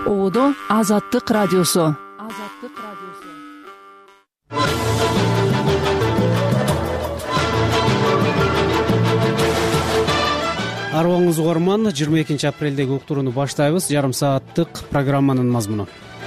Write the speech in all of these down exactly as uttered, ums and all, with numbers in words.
Оодо Азаттык радиосу. Азаттык радиосу. Арыбаңыз угарман, жыйырма экинчи апрелдеги уктурууну баштайбыз. Жарым сааттык программанын мазмуну.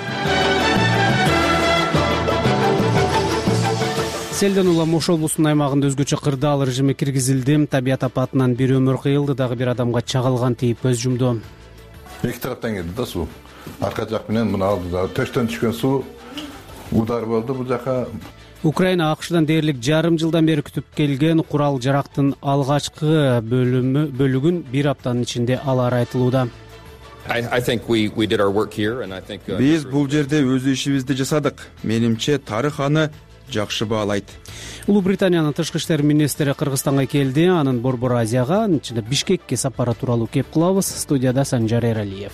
Селден улам Ош облусунун аймагында өзгөчө кырдаал режими киргизилди. Табият апатынан бир өмүр кыйылды, дагы бир адамга чагылган тийип көз жумду. Эки тараптан келди да суу. Арка жак менен муну алдыда төштөн түшкөн суу удар болду бул жака. Украина АКШдан дээрлик жарым жылдан бери күтүп келген курал жарактын алгачкы бөлүмү бөлүгүн бир аптанын ичинде алары айтылууда. Биз бул жерде өз ишибизди жасадык. Менимче тарых аны жакшы баалайт. Улуу Британиянын тышкы иштер министри Кыргызстанга келди. Анын Борбор Азияга, ичинде Бишкекке сапары тууралуу кеп кылабыз. Студияда Санжар Эралиев.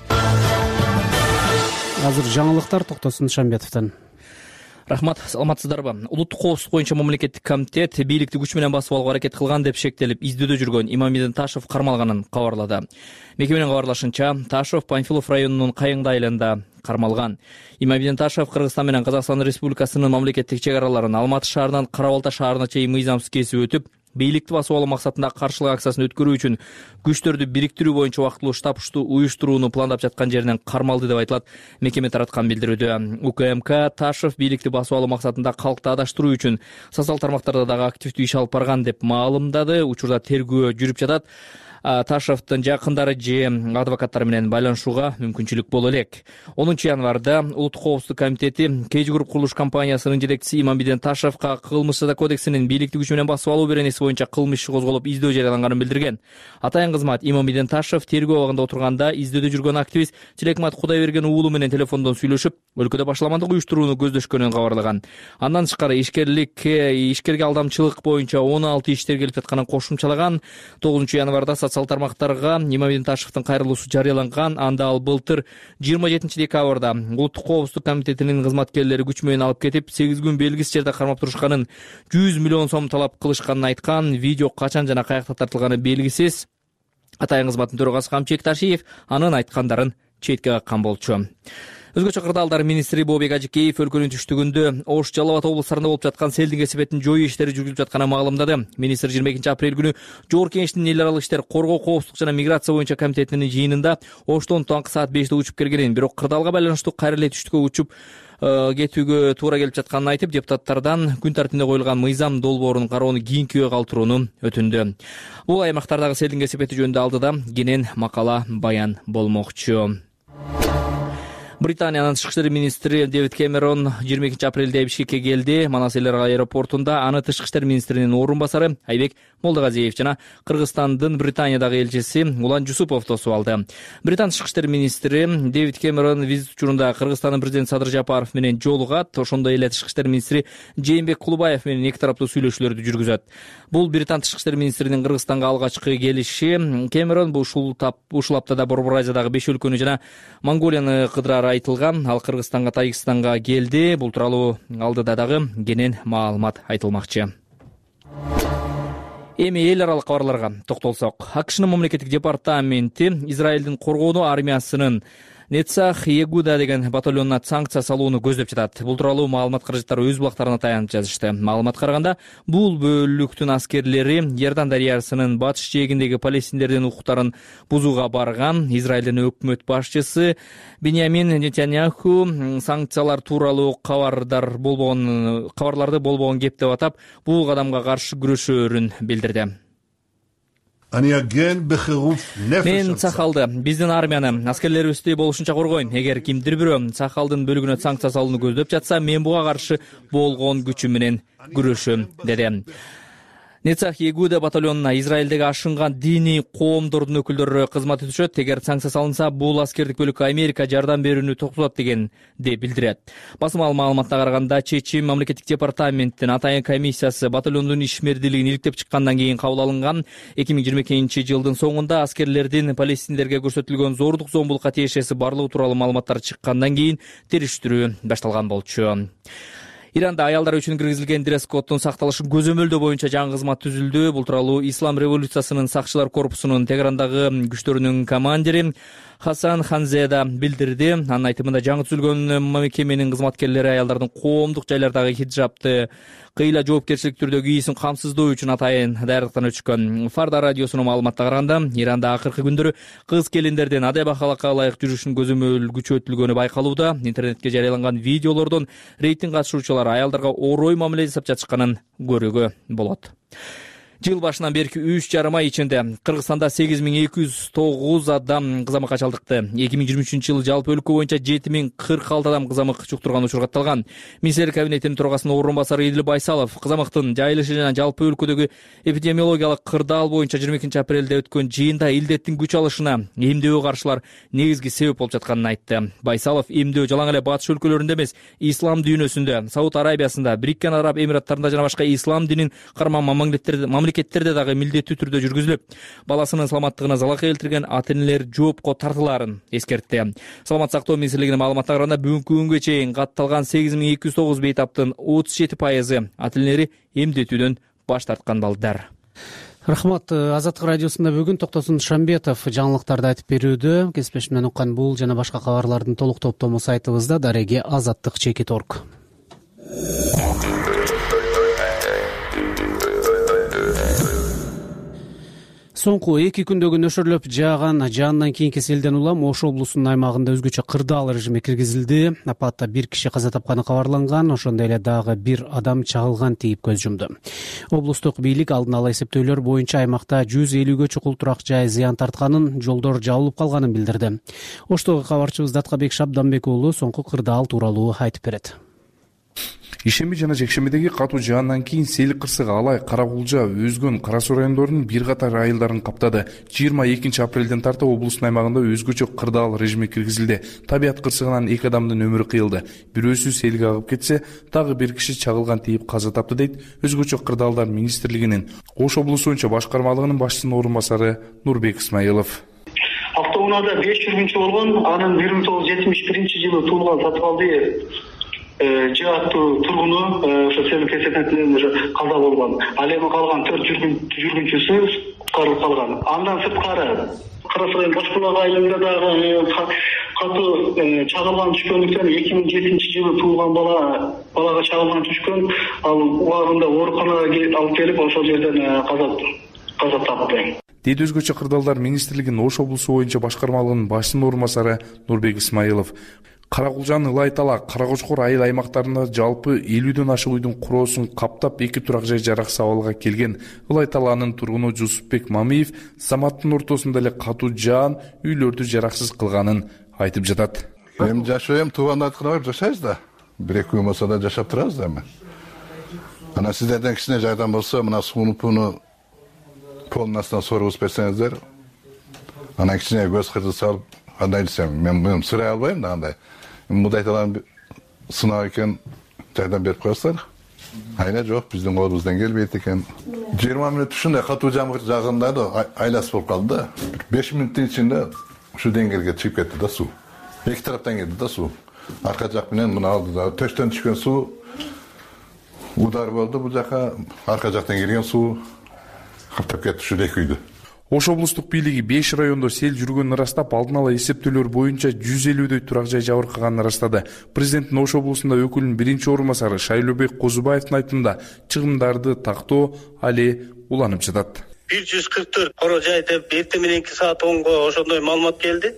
Азыр жаңылыктар Токтосун Шамбетовдон. Рахмат, саламатсыздарбы? Улуттук коопсуздук боюнча мамлекеттик комитет бийликти күч менен басып алууга аракет кылган деп шектелип, издөөдө жүргөн Имамидин Ташев кармалганын кабарлады. Мекеменин кабарлашынча, Ташев Панфилов районунун Кайыңды айылында кармалган. Имамидин Ташев Кыргызстан менен Казакстан Республикасынын мамлекеттик чек араларын Алматы шаарынан Кара Балта шаарына чейин мыйзамсыз кесип өтүп, бийликти басып алуу максатында каршылык акциясын өткөрүү үчүн күчтөрдү бириктирүү боюнча убактылуу штаб уюштурууну пландап жаткан жеринен кармалды деп айтылат мекеме тараткан билдирүүдө. УКМК Ташев бийликти басып алуу максатында калкты адаштыруу үчүн социал тармактарда дагы активдүү иш алып барган деп маалымдады. Учурда тергөө жүрүп жатат. Ташевдин жакындары же адвокаттар менен байланышууга мүмкүнчүлүк боло элек. онунчу январда Улуттук коопсуздук комитети Кейж Груп курулуш компаниясынын жетекчиси Имамидин Ташевка кылмыш жаза кодексинин бийликти күч менен басып алуу беренеси боюнча кылмыш иши козголуп издөө жарыяланганын билдирген. Атайын кызмат Имамидин Ташев тергөө абагында отурганда издөөдө жүргөн активист Тилекмат Кудайберген уулу менен телефондон сүйлөшүп, өлкөдө башаламандык уюштурууну көздөшкөнүн кабарлаган. Андан тышкары ишкерлик, ишкерге алдамчылык боюнча он алты иш тергелип жатканын кошумчалаган. тогузунчу январда социал тармактарга Имамидин Ташевдин кайрылуусу жарыяланган. Анда ал былтыр жыйырма жетинчи декабрда Улуттук коопсуздук комитетинин кызматкерлери күч менен алып кетип, сегиз күн белгисиз жерде кармап турушканын, жүз миллион сом талап кылышканын айткан. Видео качан жана каякта тартылганы белгисиз. Атайын кызматтын төрагасы Камчек Ташиев анын айткандарын четке каккан болчу. Өзгөчө кырдаалдар министри Бообек Ажикеев өлкөнүн түштүгүндө Ош, Жалал Абад облустарында болуп жаткан селдин кесепетин жоюу иштери жүргүзүлүп жатканын маалымдады. Министр жыйырма экинчи апрель күнү Жогорку Кеңештин эл аралык иштер, коргоо, коопсуздук жана миграция боюнча комитетинин жыйынында Оштон таңкы саат беште учуп келгенин, бирок кырдаалга байланыштуу кайра эле түштүккө учуп кетүүгө туура келип жатканын айтып, депутаттардан күн тартибине коюлган мыйзам долбоорун кароону кийинкиге калтырууну өтүндү. Бул аймактардагы селдин кесепети жөнүндө алдыда кенен макала баян болмокчу. Британиянын тышкы иштер министри Дэвид Кэмерон жыйырма экинчи апрелде Бишкекке келди. Манас эл аралык аэропортунда аны тышкы иштер министринин орун басары Айбек Молдогазиев жана Кыргызстандын Британиядагы элчиси Улан Жусупов тосуп алды. Британ тышкы иштер министри Дэвид Кэмерон визит учурунда Кыргызстандын президенти Садыр Жапаров менен жолугат. Ошондой эле тышкы иштер министри Жээнбек Кулубаев менен эки тараптуу сүйлөшүүлөрдү жүргүзөт. Бул Британ тышкы иштер министринин Кыргызстанга алгачкы келиши. Кэмерон ушул ушул аптада Борбор Азиядагы беш өлкөнү жана Монголияны кыдырары айтылган. Ал Кыргызстанга, Тажикстанга келди. Бул тууралуу алдыда дагы кенен маалымат айтылмакчы. Эми эл аралык кабарларга токтолсок, АКШнын мамлекеттик департаменти Израилдин коргонуу армиясынын Нецах Егуда деген батальонуна санкция салууну көздөп жатат. Бул тууралуу маалымат каражаттары өз булактарына таянып жазышты. Маалыматка караганда, бул бөлүктүн аскерлери Иордан дарыясынын батыш жээгиндеги палестиндердин укуктарын бузууга барган. Израилдин өкмөт башчысы Биньямин Нетаньяху санкциялар тууралуу кабардар болбогон, кабарларды болбогон кеп деп атап, бул кадамга каршы күрөшөөрүн билдирди. Мен Сахалды, биздин армияны, аскерлерибизди болушунча коргойм. Эгер кимдир бирөө Сахалдын бөлүгүнө санкция салууну көздөп жатса, мен буга каршы болгон күчүм менен күрөшөм, деди. Нецах Егуда батальонуна Израилдеги ашынган диний коомдордун өкүлдөрү кызмат өтүшөт. Эгер санкция салынса, бул аскердик бөлүккө Америка жардам берүүнү токтотот дегенди билдирет. Басма маалыматына караганда, чечим мамлекеттик департаменттин атайын комиссиясы батальондун ишмердилигин иликтеп чыккандан кийин кабыл алынган. эки миң жыйырма экинчи жылдын соңунда аскерлердин палестиндерге көрсөтүлгөн зордук зомбулукка тиешеси барлыгы тууралуу маалыматтар чыккандан кийин териштирүү башталган болчу. Иранда аялдар үчүн киргизилген дресс-коддун сакталышын көзөмөлдөө боюнча жаңы кызмат түзүлдү. Бул тууралуу Ислам революциясынын сакчылар корпусунун Тегерандагы күчтөрүнүн командири Хасан Ханзе да билдирди. Анын айтымында жаңы түзүлгөн мекеменин кызматкерлери аялдардын коомдук жайлардагы хиджабты кыйла жоопкерчилик түрдө кийүүсүн камсыздоо үчүн атайын даярдыктан өчкөн. Фарда радиосунун маалыматына караганда, Иранда акыркы күндөрү кыз келиндердин адеп акылакка ылайык жүрүшүнүн көзөмөл күчөтүлгөнү байкалууда. Интернетке жарыяланган видеолордон рейтинг катышуучулар аялдарга орой мамиле жасап жатышканын көрүүгө болот. Жыл башынан берки үч жарым ай ичинде Кыргызстанда сегиз миң эки жүз тогуз адам кызамыкка чалдыкты. эки миң жыйырма үчүнчү жылы жалпы өлкө боюнча жети миң кырк алты адам кызамык жуктурган учур катталган. Министрлер кабинетинин төрагасынын орун басары Идил Байсалов кызамыктын жайылышы жана жалпы өлкөдөгү эпидемиологиялык кырдаал боюнча жыйырма экинчи апрелде өткөн жыйында илдеттин күч алышына эмдөө каршылар негизги себеп болуп жатканын айтты. Байсалов эмдөө жалаң эле батыш өлкөлөрүндө эмес, ислам дүйнөсүндө, Сауд Арабиясында, Бириккен Араб Эмираттарында жана башка ислам динин карман мамлекеттерде дагы милдеттүү түрдө жүргүзүлүп, баласынын саламаттыгына залал келтирген ата-энелер жоопко тартылаарын эскертти. Саламат сактоо министрлигинин маалыматына караганда, бүгүнкү күнгө чейин катталган сегиз миң эки жүз тогуз бейтаптын отуз жети пайызы ата-энелери эмдетүүдөн баш тарткан балдар. Рахмат. Азаттык радиосунда бүгүн Токтосун Шамбетов жаңылыктарды айтып берүүдө. Кесиптешим менен уккан бул жана башка кабарлардын толук топтому сайтыбызда дареге азаттык чекит орг. Соңку эки күндөгү нөшөрлөп жааган жаандан кийинки селден улам Ош облусунун аймагында өзгөчө кырдаал режими киргизилди. Апатта бир киши каза тапканы кабарланган, ошондой эле дагы бир адам чагылган тийип көз жумду. Облустук бийлик алдын ала эсептөөлөр боюнча аймакта жүз элүүгө чукул турак жай зыян тартканын, жолдор жабылып калганын билдирди. Оштогу кабарчыбыз Даткабек Шабданбек уулу соңку кырдаал тууралуу айтып берет. Ишемби жана жекшембидеги катуу жаандан кийин сел кырсыгы Алай, Каракулжа, Өзгөн, Кара Суу райондорунун бир катар айылдарын каптады. жыйырма экинчи апрелден тарта облустун аймагында өзгөчө кырдаал режими киргизилди. Табият кырсыгынан эки адамдын өмүрү кыйылды. Бирөөсү селге агып кетсе, дагы бир киши чагылган тийип каза тапты дейт Өзгөчө кырдаалдар министрлигинин Ош облусу боюнча башкармалыгынын башчысынын орун басары Нурбек Исмаилов. Автоунаада беш жүргүнчү болгон, анын бир миң тогуз жүз жетимиш биринчи жылы туулган Сатыбалды жааттуу тургуну ошо сел кесепетинен каза болгон. Ал эми калган төрт жүргүнчүсү куткарылып калган. Андан сырткары Кара Суу Башбулак айылында дагы катуу чагылган түшкөндүктөн эки миң жетинчи жылы туулган бала балага чагылган түшкөн, ал убагында ооруканага алып келип ошол жерден каза каза тапты. Дейт Өзгөчө кырдаалдар министрлигинин Ош облусу боюнча башкармалыгынын башчысынын орун басары Нурбек Исмаилов. Каракулжан, Ылайтала, Каракочкор айыл аймактарында жалпы элүүдөн ашык үйдүн куроосун каптап эки турак жай жараксыз абалга келген. Ылайталанын тургуну Жусупбек Мамиев Саматтын ортосунда эле катуу жаан үйлөрдү жараксыз кылганын айтып жатат. Эми жашоом туугандардыкына барып жашайбыз да. бир эки күн болсо да жашап турабыз да эми. Анан сиздерден кичине жардам болсо, мына сууну пууну полдун астынан соргузуп берсеңиздер, анан кичине көз кырды салып, кандай десем, мен сурай албайм да андай. Мудайталан сыноо экен, жардам берип коесуздар. Айна жок, биздин колубуздан келбейт экен. жыйырма мүнөт ушундай катуу жамгыр жааганда да айласы болуп калды да. беш мүнөттүн ичинде ушу деңгээлге чыгып кетти да суу. Эки тараптан келди да суу. Арка жак менен мына алдыда төштөн түшкөн суу удар болду бул жака, арка жактан келген суу каптап кетти ушу эки үйдү. Ош облустук бийлиги беш райондо сел жүргөнүн ырастап, алдын ала эсептөөлөр боюнча жүз элүүдөй турак жай жабыркаганын ырастады. Президенттин Ош облусунда өкүлүнүн биринчи орун басары Шайлообек Козубаевдин айтымында чыгымдарды тактоо али уланып жатат. бир жүз кырк төрт коро жай деп эртең мененки саат онго ошондой маалымат келди.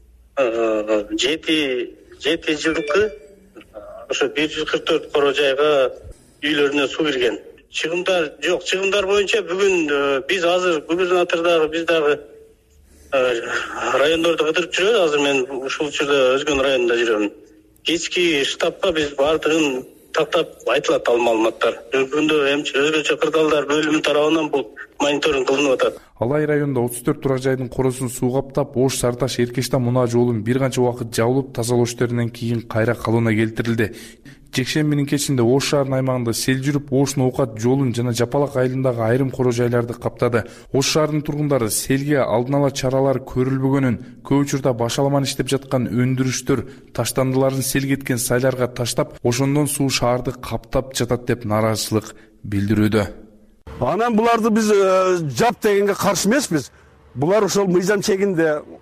жети жети жылкы ошо бир жүз кырк төрт коро жайга үйлөрүнө суу кирген. Чыгымдар жок, чыгымдар боюнча бүгүн биз азыр губернатордагы биз дагы райондорду кыдырып жүрөбүз. Азыр мен ушул учурда Өзгөн районунда жүрөм. Кечки штабка биз баардыгын тактап айтылат ал маалыматтар. Бүгүндө Өзгөчө кырдаалдар бөлүмү тарабынан бул мониторинг кылынып атат. Алай районунда отуз төрт турак жайдын коросун суу каптап, Ош, Сарташ, Эркештан мунаа жолун бир канча убакыт жабылып, тазалоо иштеринен кийин кайра калыбына келтирилди. Жекшембинин кечинде Ош шаарынын аймагында сел жүрүп, Ош Ноокат жолун жана Жапалак айылындагы айрым коро жайларды каптады. Ош шаарынын тургундары селге алдын ала чаралар көрүлбөгөнүн, көп учурда башаламан иштеп жаткан өндүрүштөр таштандыларын сел кеткен сайларга таштап, ошондон суу шаарды каптап жатат деп нааразычылык билдирүүдө. Анан буларды биз жап дегенге каршы эмеспиз. Булар ошол мыйзам чегинде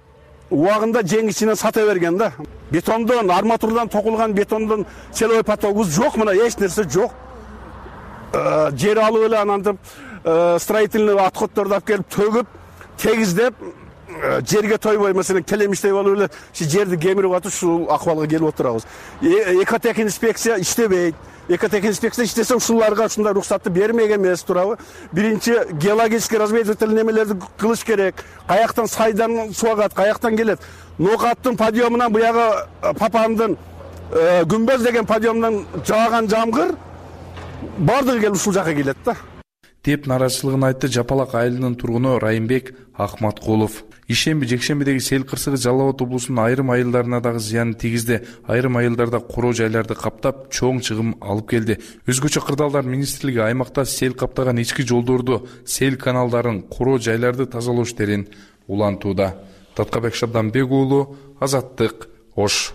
убагында жеңишинен сата берген да. Бетондон, арматурадан токулган бетондон силовой потогубуз жок, мына эч нерсе жок. Жер алып эле анан строительный отходдорду алып келип төгүп, тегиздеп жерге тойбой, маселен келемиштей болуп эле жерди кемирип атып ушул акыбалга келип отурабыз. Экотех инспекция иштебейт. Экотех инспекция иштесе ушуларга ушундай уруксатты бермек эмес, туурабы? Биринчи геологический разведывательный немелерди кылыш керек. Каяктан сайдан суу агат, каяктан келет? Нокаттын подъемунан буягы Папандын Күмбөз деген подъемдан жааган жамгыр бардыгы келип ушул жака келет да. деп нааразычылыгын айтты Жапалак айылынын тургуну Райымбек Акматкулов. Ишемби, жекшембидеги сел кырсыгы Жалал Абад облусунун айрым айылдарына дагы зыянын тийгизди. Айрым айылдарда короо жайларды каптап, чоң чыгым алып келди. Өзгөчө Кырдаалдар министрлиги аймакта сел каптаган ички жолдорду, сел каналдарын, короо жайларды тазалоо иштерин улантууда. Таткабек Шабданбек уулу, Азаттык, Ош.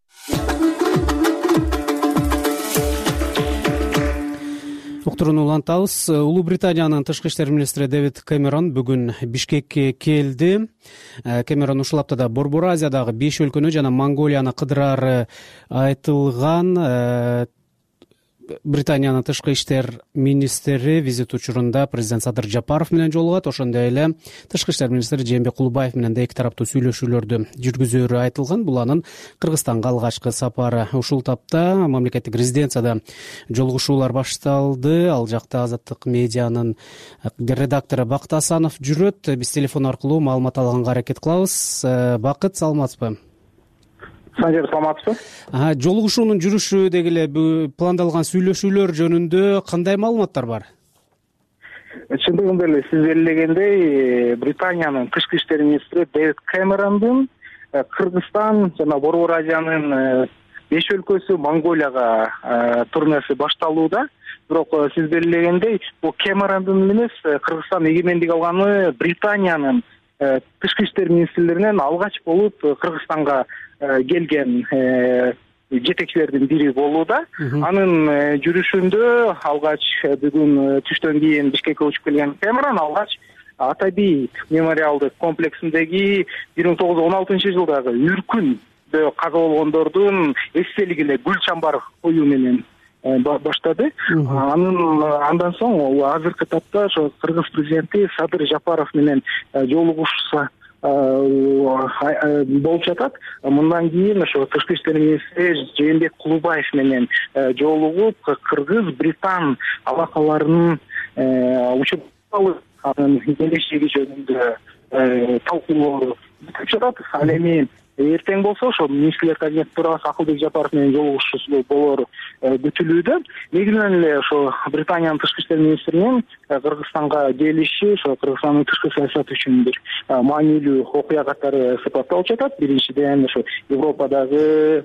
Уктурууну улантабыз. Улуу Британиянын тышкы иштер министри Дэвид Кэмерон бүгүн Бишкекке келди. Кэмерон ушул аптада Борбор Азиядагы беш өлкөнү жана Монголияны кыдырары айтылган. Британиянын тышкы иштер министри визит учурунда президент Садыр Жапаров менен жолугат, ошондой эле тышкы иштер министри Жээнбек Кулубаев менен да эки тараптуу сүйлөшүүлөрдү жүргүзөрү айтылган. Бул анын Кыргызстанга алгачкы сапары. Ушул тапта мамлекеттик резиденцияда жолугушуулар башталды. Ал жакта Азаттык медианын редактору Бакыт Асанов жүрөт. Биз телефон аркылуу маалымат алганга аракет кылабыз. Бакыт, саламатсызбы? Санжар, саламатсызбы? Жолугушуунун жүрүшү деги эле пландалган сүйлөшүүлөр жөнүндө кандай маалыматтар бар? Чындыгында эле сиз белгилегендей, Британиянын тышкы иштер министри Дэвид Кэмерондун Кыргызстан жана Борбор Азиянын беш өлкөсү Монголияга турнеси башталууда. Бирок сиз белгилегендей, бул Кэмерондун эмес, Кыргызстан эгемендик алганы Британиянын тышкы иштер министрлеринен алгач болуп Кыргызстанга келген жетекчилердин бири болууда. Анын жүрүшүндө алгач бүгүн түштөн кийин Бишкекке учуп келген Кэмерон алгач Ата-Бей мемориалдык комплексиндеги бир миң тогуз жүз он алтынчы жылдагы үркүндө каза болгондордун эстелигине гүл чамбар коюу менен баштады. Анын андан соң азыркы тапта ошо Кыргыз президенти Садыр Жапаров менен жолугушса болуп жатат. Мындан кийин ошо тышкы иштер министри Жээнбек Кулубаев менен жолугуп Кыргыз Британ алакаларынын учурунун келечеги жөнүндө талкуулоо бүтүп жатат. Ал эми эртең болсо ошо министрлер кабинети төрагасы Акылбек Жапаров менен жолугушуу болоор күтүлүүдө. Негизинен эле ошо Британиянын тышкы иштер министринин Кыргызстанга келиши ошо Кыргызстандын тышкы саясаты үчүн бир маанилүү окуя катары сыпатталып жатат. Биринчиден ошо Европадагы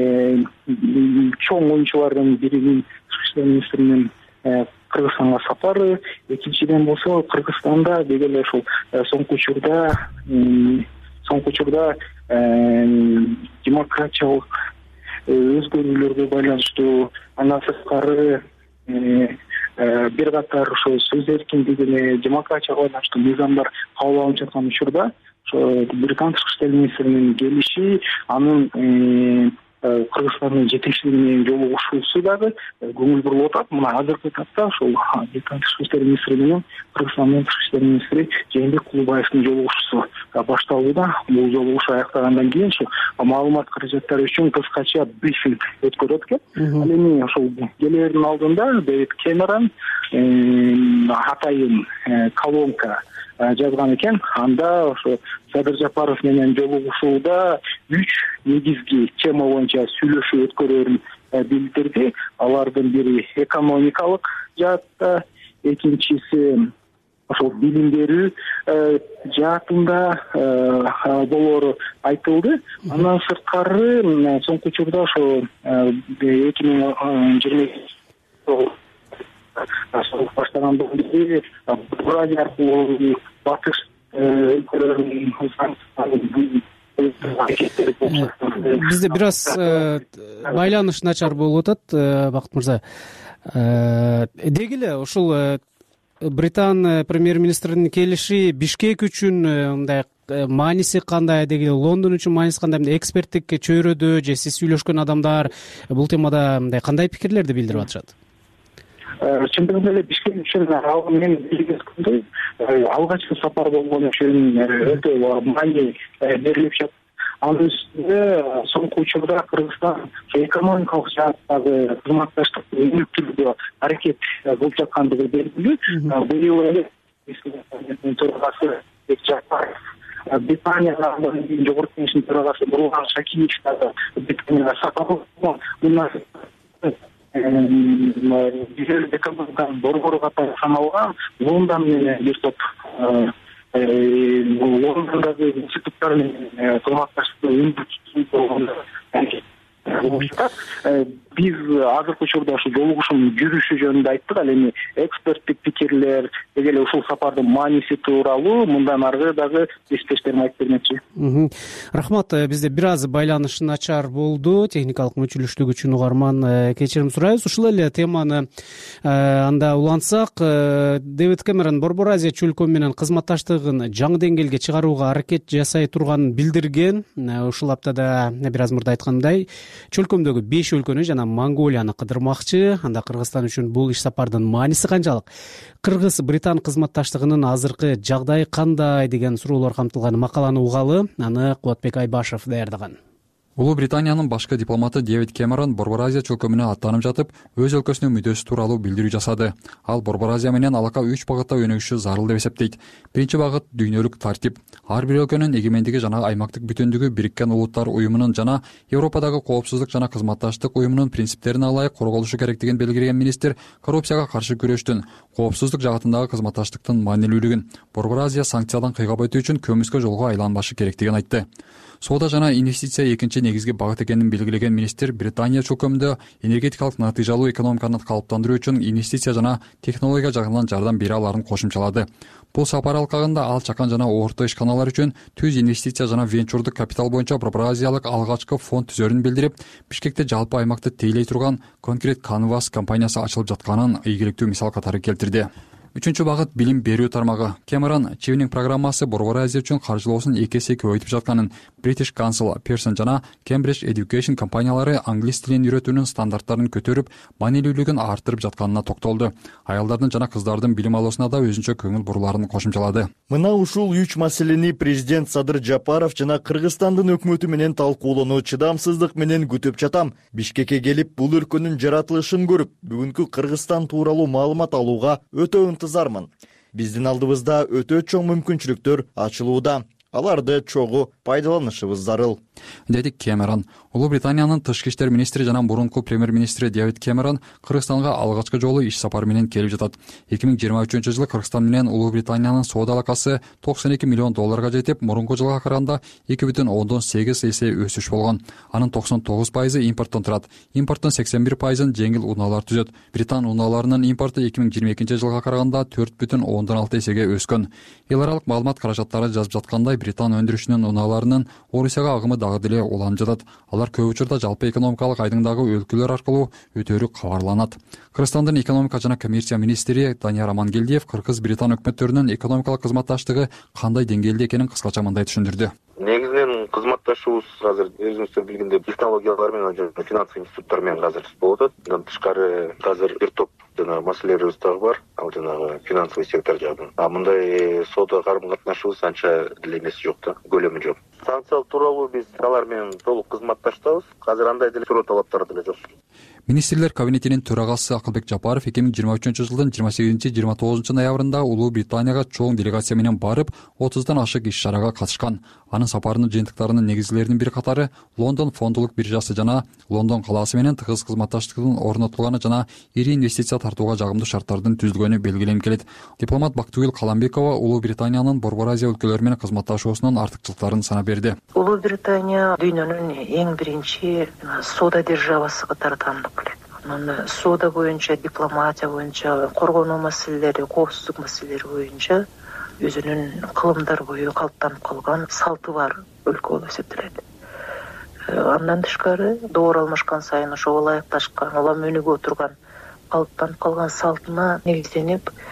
чоң оюнчулардын биринин тышкы иштер министринин Кыргызстанга сапары, экинчиден болсо Кыргызстанда деги эле ушул соңку учурда соңку учурда демократиялык өзгөрүүлөргө байланыштуу, андан сырткары бир катар ошо сөз эркиндигине, демократияга байланыштуу мыйзамдар кабыл алынып жаткан учурда ошо Британ тышкы иштер министринин келиши, анын Кыргызстандын жетекчилиги менен жолугушуусу дагы көңүл буруп атат. Мына азыркы тапта ошол Британ тышкы иштер министри менен Кыргызстандын тышкы иштер министри Жээнбек Кулубаевдин жолугушуусу башталууда. Бул жолугушуу аяктагандан кийин ошо маалымат каражаттары үчүн кыскача брифинг өткөрөт экен. Ал эми ошол келердин алдында Дэвид Кэмерон атайын колонка жазган экен. Анда ошо Садыр Жапаров менен жолугушууда үч негизги тема боюнча сүйлөшүү өткөрөөрүн билдирди. Алардын бири экономикалык жаатта, экинчиси ошол билим берүү жаатында болоору айтылды. Андан сырткары соңку учурда ошо эки миң жыйырма баштагандан бери Буразия аркылуу батыш бизде бир аз байланыш начар болуп атат, Бакыт мырза. Деги эле ушул Британ премьер-министринин келиши Бишкек үчүн мындай мааниси кандай, деги Лондон үчүн мааниси кандай, мындай эксперттик чөйрөдө же сиз сүйлөшкөн адамдар бул темада мындай кандай пикирлерди билдирип атышат? Чындыгында эле Бишкек үчүн ал мен билгенкөндөй алгачкы сапар болгон үчүн өтө маани берилип жатат. Анын үстүнө соңку учурда Кыргызстан экономикалык жааттагы кызматташтыкты өнүктүрүүгө аракет кылып жаткандыгы белгилүү. Быйыл эле төрагасы Бек Жапаров, Британиянын жогорку кеңешинин төрагасы Нурлан Шакиев дагы Британияга сапар болгон. Мына экономиканын борбору катары саналган Лондон менен бир топ Лондондогу институттар менен кызматташтыкты өнүктүрүү болгондо биз азыркы учурда ушу жолугушуунун жүрүшү жөнүндө айттык. Ал эми эксперттик пикирлер, деги эле ушул сапардын мааниси тууралуу мындан аркы дагы эстештерин айтып бермекчи. Рахмат. Бизде бир аз байланыш начар болду. Техникалык мүчүлүштүк үчүн угарман кечирим сурайбыз. Ушул эле теманы анда улантсак, Дэвид Кэмерон Борбор Азия чөлкөмү менен кызматташтыгын жаңы деңгээлге чыгарууга аракет жасай турганын билдирген. Ушул аптада бир аз мурда айткандай, чөлкөмдөгү беш өлкөнү жана Монголияны кыдырмакчы. Анда Кыргызстан үчүн бул иш сапардын мааниси канчалык? Кыргыз-Британ кызматташтыгынын азыркы жагдайы кандай деген суроолор камтылган макаланы угалы. Аны Кубатбек Айбашев даярдаган. Улуу Британиянын башкы дипломаты Дэвид Кэмерон Борбор Азия чөлкөмүнө аттанып жатып, өз өлкөсүнүн мүддөсү тууралуу билдирүү жасады. Ал Борбор Азия менен алака үч багытта өнүгүшү зарыл деп эсептейт. Биринчи багыт — дүйнөлүк тартип. Ар бир өлкөнүн эгемендиги жана аймактык бүтүндүгү Бириккен Улуттар уюмунун жана Европадагы коопсуздук жана кызматташтык уюмунун принциптерине ылайык корголушу керектигин белгилеген министр коррупцияга каршы күрөштүн, коопсуздук жагатындагы кызматташтыктын маанилүүлүгүн, Борбор Азия санкциядан кыйгап өтүү үчүн көмүскө жолго айланбашы керектигин айтты. Соода жана инвестиция экинчи негизги багыт экенин белгилеген министр Британия чөлкөмүндө энергетикалык натыйжалуу экономиканы калыптандыруу үчүн инвестиция жана технология жагынан жардам бере аларын кошумчалады. Бул сапар алкагында ал чакан жана орто ишканалар үчүн түз инвестиция жана венчурдук капитал боюнча Борбор Азиялык алгачкы фонд түзөрүн билдирип, Бишкекте жалпы аймакты тейлей турган Concrete Canvas компаниясы ачылып жатканын ийгиликтүү мисал катары келтирди. Үчүнчү багыт — билим берүү тармагы. Кэмерон Чивининг программасы Борбор Азия үчүн каржылоосун эки эсе көбөйтүп жатканын, British Council, Pearson жана Cambridge Education компаниялары англис тилин үйрөтүүнүн стандарттарын көтөрүп, маанилүүлүгүн арттырып жатканына токтолду. Аялдардын жана кыздардын билим алуусуна да өзүнчө көңүл буруларын кошумчалады. Мына ушул үч маселени президент Садыр Жапаров жана Кыргызстандын өкмөтү менен талкуулоону чыдамсыздык менен күтүп жатам. Бишкекке келип, бул өлкөнүн жаратылышын көрүп, бүгүнкү Кыргызстан тууралуу маалымат алууга өтө ынтызармын. Биздин алдыбызда өтө чоң мүмкүнчүлүктөр ачылууда. Аларды чогуу пайдаланышыбыз зарыл, деди Кэмерон. Улуу Британиянын тышкы иштер министри жана мурунку премьер-министри Дэвид Кэмерон Кыргызстанга алгачкы жолу иш сапары менен келип жатат. эки миң жыйырма үчүнчү жылы Кыргызстан менен Улуу Британиянын соода алакасы токсон эки миллион долларга жетип, мурунку жылга караганда эки бүтүн ондон сегиз эсе өсүш болгон. Анын токсон тогуз пайызы импорттон турат. Импорттун сексен бир пайызын жеңил унаалар түзөт. Британ унааларынын импорту эки миң жыйырма экинчи жылга караганда төрт бүтүн ондон алты эсеге өскөн. Эл аралык маалымат каражаттары жазып жаткандай, Британ өндүрүшүнүн унааларынын Орусияга агымы дагы деле уланып жатат. Алар көп учурда жалпы экономикалык айдыңдагы өлкөлөр аркылуу өтөөрү кабарланат. Кыргызстандын экономика жана коммерция министри Данияр Амангелдиев Кыргыз-Британ өкмөттөрүнүн экономикалык кызматташтыгы кандай деңгээлде экенин кыскача мындай түшүндүрдү. Негизинен кызматташуубуз азыр өзүңүздөр билгендей технологиялар менен жана финанс институттар менен азыр болуп атат. Мындан тышкары азыр бир топ жана маселелерибиз дагы бар. Ал жанагы финансовый сектор жагынан. А мындай соода карым катнашуубуз анча деле эмеси жок да, көлөмү жок. Санкциялык тууралуу биз алар менен толук кызматташтабыз. Азыр андай деле суроо талаптары деле жок. Министрлер кабинетинин төрагасы Акылбек Жапаров эки миң жыйырма үчүнчү жылдын жыйырма сегизинчи жыйырма тогузунчу ноябрында Улуу Британияга чоң делегация менен барып, отуздан ашык иш-чарага катышкан. Анын сапарынын жыйынтыктарынын негизгилеринин бир катары Лондон фондулук биржасы жана Лондон калаасы менен тыгыз кызматташтыктын орнотулганы жана ири инвестиция тартууга жагымдуу шарттардын түзүлгөнү белгиленип келет. Дипломат Бактыгүл Каламбекова Улуу Британиянын Борбор Азия өлкөлөрү менен кызматташуусунун артыкчылыктарын санап берди. Улуу Британия дүйнөнүн эң биринчи соода державасы катары таанылып келет. Анан соода боюнча, дипломатия боюнча, коргонуу маселелери, коопсуздук маселелери боюнча өзүнүн кылымдар бою калыптанып калган салты бар өлкө болуп эсептелет. Андан тышкары доор алмашкан сайын ошого ылайыкташкан, улам өнүгүп отурган, калыптанып калган салтына негизденип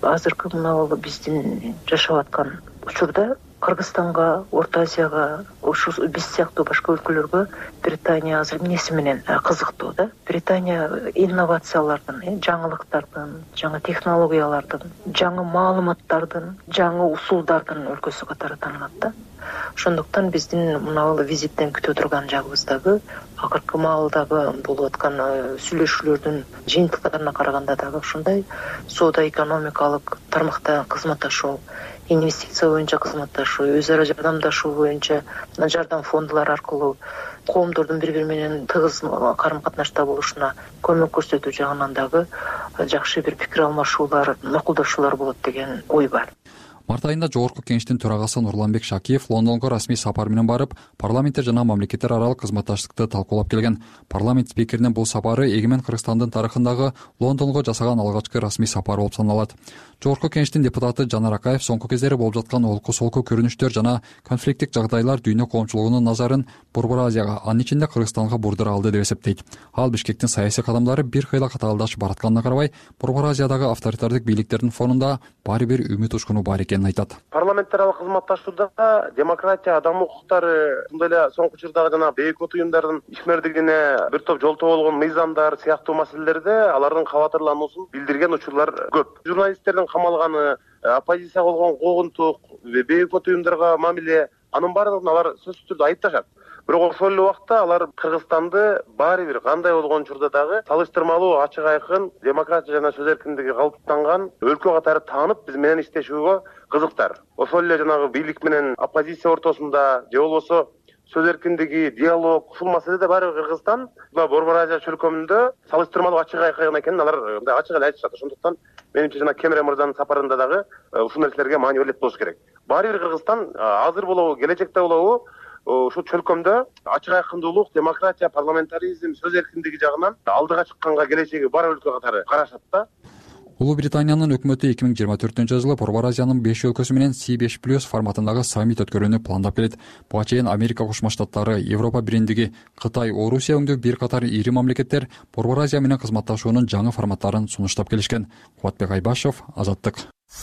азыркы мына биздин жашап аткан учурда Кыргызстанга, Орто Азияга, ушу биз сыяктуу башка өлкөлөргө Британия азыр эмнеси менен кызыктуу да. Британия инновациялардын, жаңылыктардын, жаңы технологиялардын, жаңы маалыматтардын, жаңы усулдардын өлкөсү катары таанылат да. Ошондуктан биздин мына визиттен күтө турган жагыбыздагы акыркы маалдагы болуп аткан сүйлөшүүлөрдүн жыйынтыктарына караганда дагы ушундай соода экономикалык тармакта кызматташуу, инвестиция боюнча кызматташуу, өз ара жардамдашуу боюнча жардам фондулары аркылуу коомдордун бири бири менен тыгыз карым-катнашта болушуна көмөк көрсөтүү жагынан дагы жакшы бир пикир алмашуулар, макулдашуулар болот деген ой бар. Март айында Жогорку Кеңештин төрагасы Нурланбек Шакиев Лондонго расмий сапар менен барып, парламентте жана мамлекеттер аралык кызматташтыкты талкуулап келген. Парламент спикеринин бул сапары эгемен Кыргызстандын тарыхындагы Лондонго жасаган алгачкы расмий сапар болуп саналат. Жогорку Кеңештин депутаты Жанар Акаев соңку кездери болуп жаткан олку-солку көрүнүштөр жана конфликттик жагдайлар дүйнө коомчулугунун назарын Борбор Азияга, анын ичинде Кыргызстанга бурдура алды деп эсептейт. Ал Бишкектин саясий кадамдары бир кыйла катаалдашып баратканына карабай, Борбор Азиядагы авторитардык бийликтердин фонунда баары бир үмүт учкуну бар экенин айтат. Парламентаралык кызматташууда демократия, адам укуктары, ошондой эле соңку учурдагы жана бейкот уюмдардын ишмердигине бир топ жолтоо болгон мыйзамдар сыяктуу маселелерде алардын кабатырлануусун билдирген учурлар көп. Журналисттердин камалганы, оппозиция болгон куугунтук, бейкот уюмдарга мамиле, анын баардыгын алар сөзсүз түрдө айыпташат. Бирок ошол эле убакта алар Кыргызстанды баары бир кандай болгон учурда дагы салыштырмалуу ачык айкын демократия жана сөз эркиндиги калыптанган өлкө катары таанып биз менен иштешүүгө кызыктар. Ошол эле жанагы бийлик менен оппозиция ортосунда же болбосо сөз эркиндиги, диалог, ушул маселеде баары бир Кыргызстан мына Борбор Азия чөлкөмүндө салыштырмалуу ачык айкын экенин алар мындай ачык эле айтышат. Ошондуктан менимче жана Кемерен мырзанын сапарында дагы ушул нерселерге маани берет болуш керек. Баары бир Кыргызстан азыр болобу, келечекте болобу ушул чөлкөмдө ачык айкындуулук, демократия, парламентаризм, сөз эркиндиги жагынан алдыга чыкканга келечеги бар өлкө катары карашат да. Улуу Британиянын өкмөтү эки миң жыйырма төртүнчү жылы Борбор Азиянын беш өлкөсү менен Си беш плюс форматындагы саммит өткөрүүнү пландап келет. Буга чейин Америка Кошмо Штаттары, Европа бириндиги, Кытай, Орусия өңдүү бир катар ири мамлекеттер Борбор Азия менен кызматташуунун жаңы форматтарын сунуштап келишкен. Кубатбек Айбашев, Азаттык.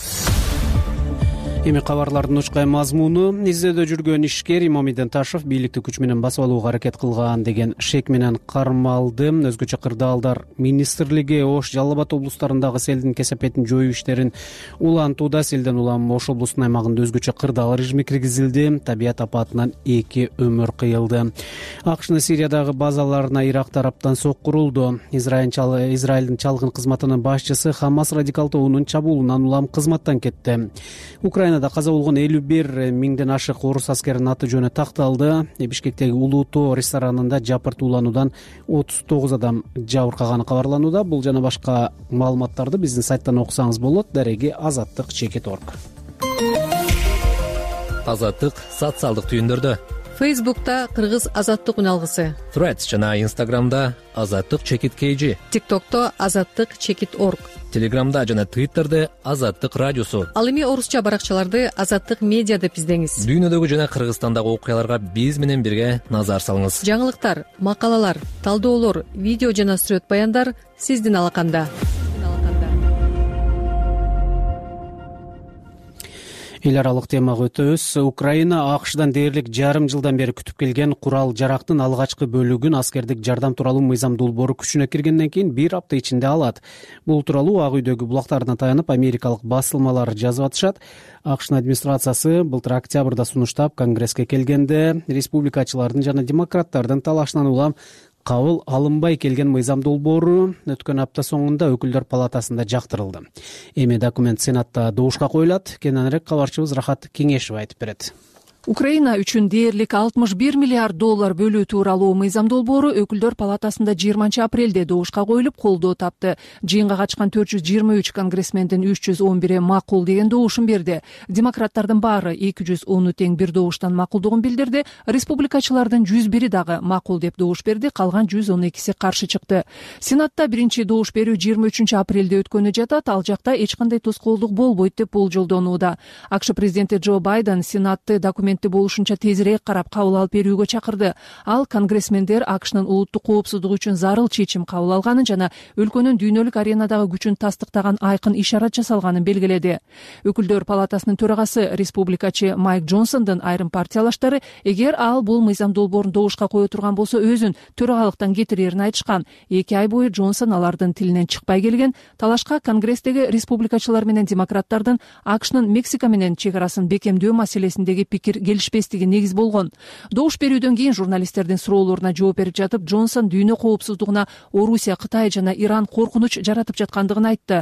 Эми кабарлардын учкай мазмуну: издөөдө жүргөн ишкер Имомиден Ташев бийликти күч менен басып алууга аракет кылган деген шек менен кармалды. Өзгөчө кырдаалдар министрлиги Ош, Жалал Абад облустарындагы селдин кесепетин жоюу иштерин улантууда. Селден улам Ош облусунун аймагында өзгөчө кырдаал режими киргизилди. Табият апатынан эки өмүр кыйылды. АКШнын Сириядагы базаларына Ирак тараптан соккурулду. Израилдин чалгын кызматынын башчысы Хамас радикал тобунун чабуулунан улам кызматтан кетти. Украинада каза болгон элүү бир миңден ашык орус аскеринин аты жөнү такталды. Бишкектеги Улуу Тоо ресторанында жапырт улануудан отуз тогуз адам жабыркаганы кабарланууда. Бул жана башка маалыматтарды биздин сайттан окусаңыз болот. Дареги азаттык чекит точка орг. Азаттык социалдык түйүндөрдө. Фейсбукта Кыргыз азаттык үналгысы. Threads жана Инстаграмда азаттык чекит kg. ТикТокто азаттык чекит точка орг. Телеграмда жана Твиттерде азаттык радиосу. Ал эми орусча баракчаларды азаттык медиа деп издеңиз. Дүйнөдөгү жана Кыргызстандагы окуяларга биз менен бирге назар салыңыз. Жаңылыктар, макалалар, талдоолор, видео жана сүрөт баяндар сиздин алаканда. Эл аралык темага өтөбүз. Украина АКШдан дээрлик жарым жылдан бери күтүп келген курал жарактын алгачкы бөлүгүн аскердик жардам тууралуу мыйзам долбоору күчүнө киргенден кийин бир апта ичинде алат. Бул тууралуу Ак үйдөгү булактарына таянып америкалык басылмалар жазып атышат. АКШнын администрациясы былтыр октябрда сунуштап Конгресске келгенде республикачылардын жана демократтардын талашынан улам кабыл алынбай келген мыйзам долбоору өткөн апта соңунда өкүлдөр палатасында жактырылды. Эми документ Сенатта добушка коюлат. Кененирээк кабарчыбыз Рахат Кеңешев айтып берет. Украина үчүн дээрлик алтымыш бир миллиард доллар бөлүү тууралуу мыйзам долбоору өкүлдөр палатасында жыйырманчы апрелде добушка коюлуп колдоо тапты. Жыйынга катышкан төрт жүз жыйырма үч конгрессмендин үч жүз он бири макул деген добушун берди. Демократтардын баары эки жүз ону тең бир добуштан макулдугун билдирди. Республикачылардын жүз бири дагы макул деп добуш берди, калган жүз он экиси каршы чыкты. Сенатта биринчи добуш берүү жыйырма үчүнчү апрелде өткөнү жатат. Ал жакта эч кандай тоскоолдук болбойт деп болжолдонууда. АКШ президенти Джо Байден Сенатты документ документти болушунча тезирээк карап кабыл алып берүүгө чакырды. Ал конгрессмендер АКШнын улуттук коопсуздугу үчүн зарыл чечим кабыл алганын жана өлкөнүн дүйнөлүк аренадагы күчүн тастыктаган айкын ишарат жасалганын белгиледи. Өкүлдөр палатасынын төрагасы республикачы Майк Джонсондун айрым партиялаштары эгер ал бул мыйзам долбоорун добушка кое турган болсо өзүн төрагалыктан кетирерин айтышкан. эки ай бою Джонсон алардын тилинен чыкпай келген. Талашка конгресстеги республикачылар менен демократтардын АКШнын Мексика менен чек арасын бекемдөө маселесиндеги пикир келишпестиги негиз болгон. Добуш берүүдөн кийин журналисттердин суроолоруна жооп берип жатып, Джонсон дүйнө коопсуздугуна Орусия, Кытай жана Иран коркунуч жаратып жаткандыгын айтты.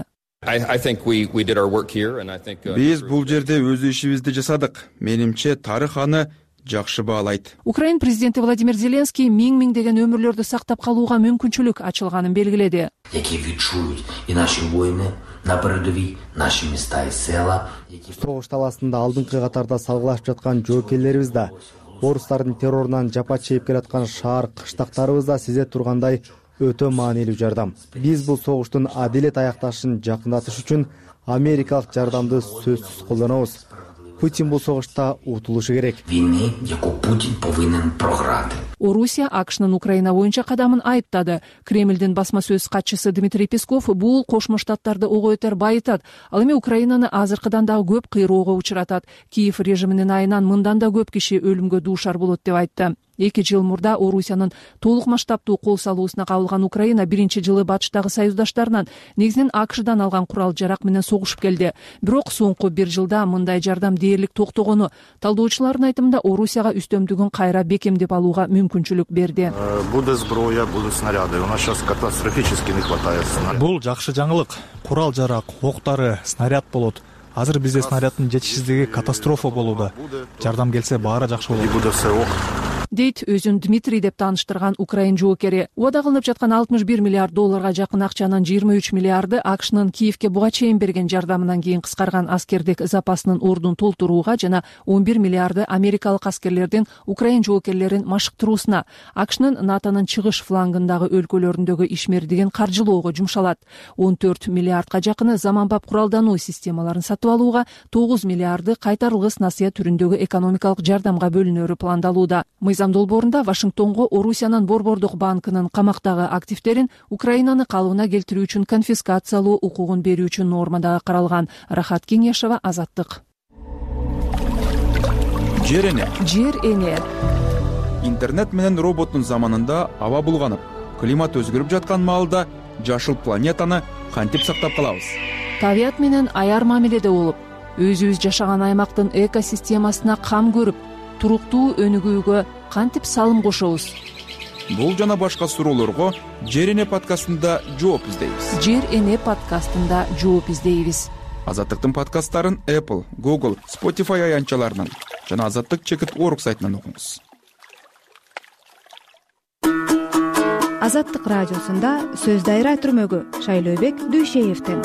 Биз бул жерде өз ишибизди жасадык. Менимче тарых аны жакшы баалайт. Украин президенти Владимир Зеленский миң миңдеген өмүрлөрдү сактап калууга мүмкүнчүлүк ачылганын белгиледи. Согуш таласында алдыңкы катарда салгылашып жаткан жоокерлерибиз да, орустардын террорунан жапа чегип келаткан шаар кыштактарыбыз да сезе тургандай өтө маанилүү жардам. Биз бул согуштун адилет аякташын жакындатыш үчүн америкалык жардамды сөзсүз колдонобуз. Путин бул согушта утулушу керек. Орусия АКШнын Украина боюнча кадамын айыптады. Кремлдин басма сөз катчысы Дмитрий Песков бул Кошмо Штаттарды ого өтөр байытат. Ал эми Украинаны азыркыдан дагы көп кыйроого учуратат. Киев режиминин айынан мындан да көп киши өлүмгө дуушар болот деп айтты. Эки жыл мурда Орусиянын толук масштабтуу кол салуусуна кабылган Украина биринчи жылы батыштагы союздаштарынан, негизинен АКШдан алган курал жарак менен согушуп келди. Бирок соңку бир жылда мындай жардам дээрлик токтогону токтогону айтымында Орусияга үстөмдүгүн кайра бекемдеп алууга мүмкүнчүлүк берди. Будет зброя, будут снаряды. У нас сейчас катастрофически не хватает снарядов. Бул жакшы жаңылык. Курал жарак, октары, снаряд болот. Азыр бизде снаряддын жетишсиздиги катастрофа болууда. Жардам келсе баары жакшы болот. Дейт өзүн Дмитрий деп тааныштырган Украин жоокери. Убада кылынып жаткан алтымыш бир миллиард долларга жакын акчанын жыйырма үч миллиарды АКШнын Киевке буга чейин берген жардамынан кийин кыскарган аскердик запасынын ордун толтурууга жана он бир миллиарды америкалык аскерлердин Украин жоокерлерин машыктыруусуна, АКШнын НАТОнун чыгыш флангындагы өлкөлөрүндөгү ишмердигин каржылоого жумшалат. он төрт миллиардка жакыны заманбап куралдануу системаларын сатып алууга, тогуз миллиарды кайтарылгыс насыя түрүндөгү экономикалык жардамга бөлүнөрү пландалууда. Мыйзам долбоорунда Вашингтонго Орусиянын Борбордук банкынын камактагы активдерин Украинаны калыбына келтирүү үчүн конфискациялоо укугун берүү үчүн норма дагы каралган. Рахат Кеңешова, Азаттык. Жер эне. Жер эне. Интернет менен роботтун заманында аба булганып, климат өзгөрүп жаткан маалда жашыл планетаны кантип сактап калабыз? Табият менен аяр мамиледе болуп, өзүбүз жашаган аймактын экосистемасына кам көрүп, туруктуу өнүгүүгө кантип салым кошобуз? Бул жана башка суроолорго Жер эне подкастында жооп издейбиз. Жер эне подкастында жооп издейбиз. Азаттыктын подкасттарын Apple, Google, Spotify аянтчаларынан жана Азаттык чекит точка орг сайтынан окуңуз. Азаттык радиосунда сөз дайра түрмөгү Шайлообек Дүйшеевден.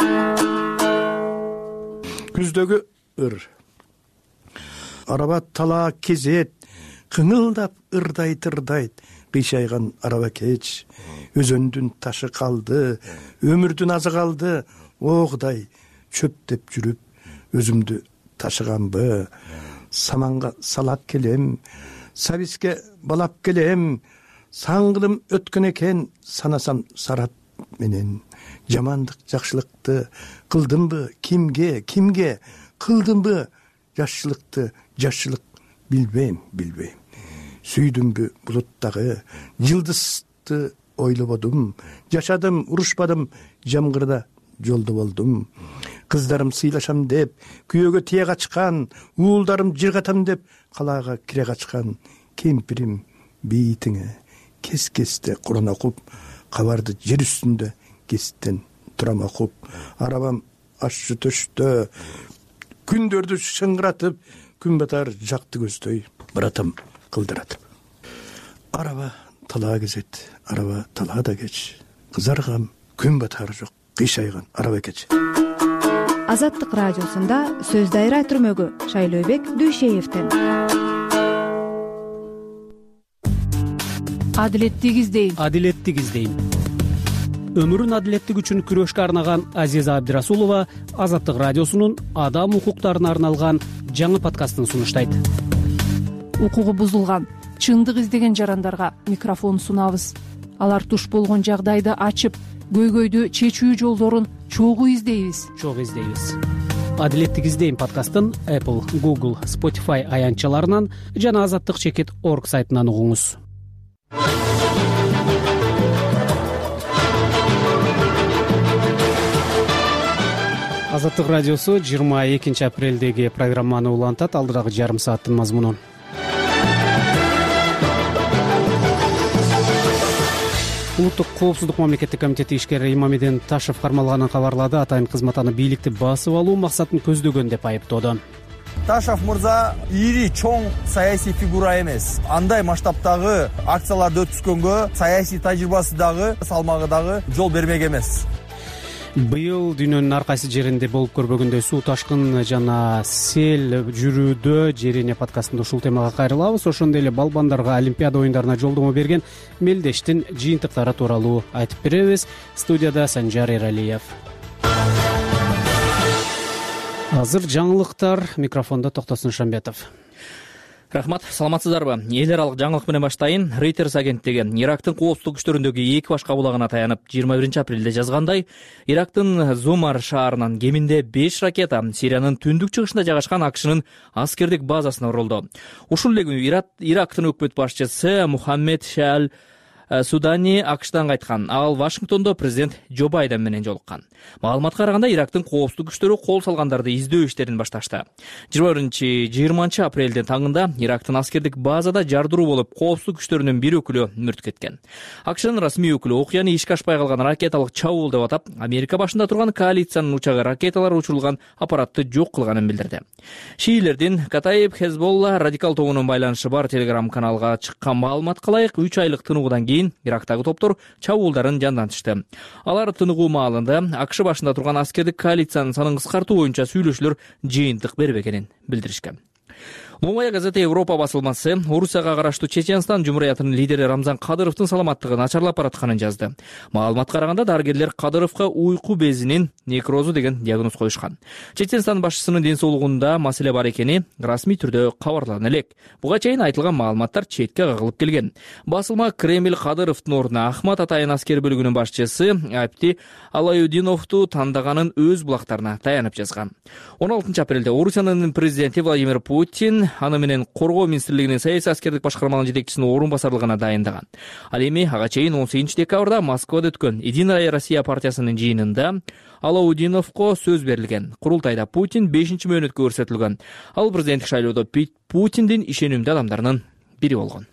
Күздөгү ыр. Араба тала кезет, кыңылдап ырдайт ырдайт, кыйшайган араба кеч. Өзөндүн ташы калды, өмүрдүн азы калды, о Кудай, чөптөп жүрүп өзүмдү ташыганбы? Саманга салап келем, сабиске балап келем, саңгылым өткөн экен, санасам сарат менен. Жамандык жакшылыкты кылдымбы, кимге, кимге кылдымбы? Жашчылыкты, жашчылык билбейм, билбейм. Сүйдүмбү булуттагы жылдызды ойлободум, жашадым, урушпадым, жамгырда жолдо болдум. Кыздарым сыйлашам деп, күйөөгө тие качкан, уулдарым жыргатам деп, калаага кире качкан. Кемпирим бейитиңе кес-кесте Куран окуп, кабарды жер үстүндө кесттен турам окуп. Арабам ашчы төштө, күндөрдү шыңгыратып, күн батар жакты көздөй братым кылдыратып. Араба талаа кезет, араба талаада кеч, кызаргам, күн батары жок, кыйшайган араба кеч. Азаттык радиосунда сөз дайра түрмөгү Шайлообек Дүйшеевден. Адилеттик издейм. Адилеттик издейм. Өмүрүн адилеттик үчүн күрөшкө арнаган Азиза Абдирасулова Азаттык радиосунун адам укуктарына арналган жаңы подкастын сунуштайт. укугу бузулган чындык издеген жарандарга микрофон сунабыз. Алар туш болгон жагдайды ачып, көйгөйдү чечүү жолдорун чогуу издейбиз. Чогуу издейбиз. Адилеттик издейм подкастын Apple, Google, Spotify аянтчаларынан жана азаттык чекит точка орг сайтынан угуңуз. Азаттык радиосу жыйырма экинчи апрелдеги программаны улантат. Алдырагы жарым сааттын мазмуну. Улуттук коопсуздук мамлекеттик комитети ишкери Имамеден Ташев кармалганын кабарлады. Атайын кызмат аны бийликти басып алуу максатын көздөгөн деп айыптоодо. Ташев мырза ири чоң саясий фигура эмес. Андай масштабтагы акцияларды өткөзгөнгө саясий тажрыйбасы дагы, салмагы дагы жол бермек эмес. Быйыл дүйнөнүн ар кайсы жеринде болуп көрбөгөндөй суу ташкын жана сел жүрүүдө Жерене подкастында ушул темага кайрылабыз. Ошондой эле балбандарга Олимпиада оюндарына жолдомо берген мелдештин жыйынтыктары тууралуу айтып беребиз. Студияда Санжар Эралиев. Азыр жаңылыктар, микрофондо Токтосун Шамбетов. Рахмат, саламатсыздарбы? Эл аралык жаңылык менен баштайын. Reuters агенттиги Ирактын коопсуздук күчтөрүндөгү эки баш кабулагына таянып, жыйырма биринчи апрелде жазгандай, Ирактын Зумар шаарынан кеминде беш ракета Сириянын түндүк чыгышында жайгашкан АКШнын аскердик базасына урулду. Ушул эле күнү Ирактын өкмөт башчысы Мухаммед Шаал Судани АКШтан кайткан. Ал Вашингтондо президент Джо Байден менен жолуккан. Маалыматка караганда, Ирактын коопсуздук күчтөрү кол салгандарды издөө иштерин башташты. жыйырма биринчи жыйырманчы апрелдин таңында Ирактын аскердик базада жардыруу болуп, коопсуздук күчтөрүнүн бир өкүлү мүрт кеткен. АКШнын расмий өкүлү окуяны ишке ашпай калган ракеталык чабуул деп атап, Америка башында турган коалициянын учагы ракеталар учурулган аппаратты жок кылганын билдирди. Шиилердин Катаиб Хезболла радикал тобунун байланышы бар Telegram каналга чыккан маалыматка ылайык үч айлык тыныгуудан кийин Ирактагы топтор чабуулдарын жандантышты. Алар тыныгуу маалында АКШ башында турган аскердик коалициянын санын кыскартуу боюнча сүйлөшүүлөр жыйынтык бербегенин билдиришкен. Новая газета Европа басылмасы Орусияга караштуу Чеченстан жумуриятынын лидери Рамзан Кадыровдун саламаттыгы начарлап баратканын жазды. Маалыматка караганда, дарыгерлер Кадыровго уйку безинин некрозу деген диагноз коюшкан. Чеченстан башчысынын ден соолугунда маселе бар экени расмий түрдө кабарлана элек. Буга чейин айтылган маалыматтар четке кагылып келген. Басылма Кремль Кадыровдун ордуна Ахмат Атайын аскер бөлүгүнүн башчысы Апти Алаюдиновду тандаганын өз булактарына таянып жазган. он алтынчы апрелде Орусиянын президенти Владимир Путин аны менен Коргоо министрлигинин саясий аскердик башкарманын жетекчисинин орун басарлыгына дайындаган. Ал эми ага чейин он сегизинчи декабрда Москвада өткөн Единая Россия партиясынын жыйынында Алаудиновго сөз берилген. Курултайда Путин бешинчи мөөнөткө көрсөтүлгөн. Ал президенттик шайлоодо Путиндин ишенимдүү адамдарынын бири болгон.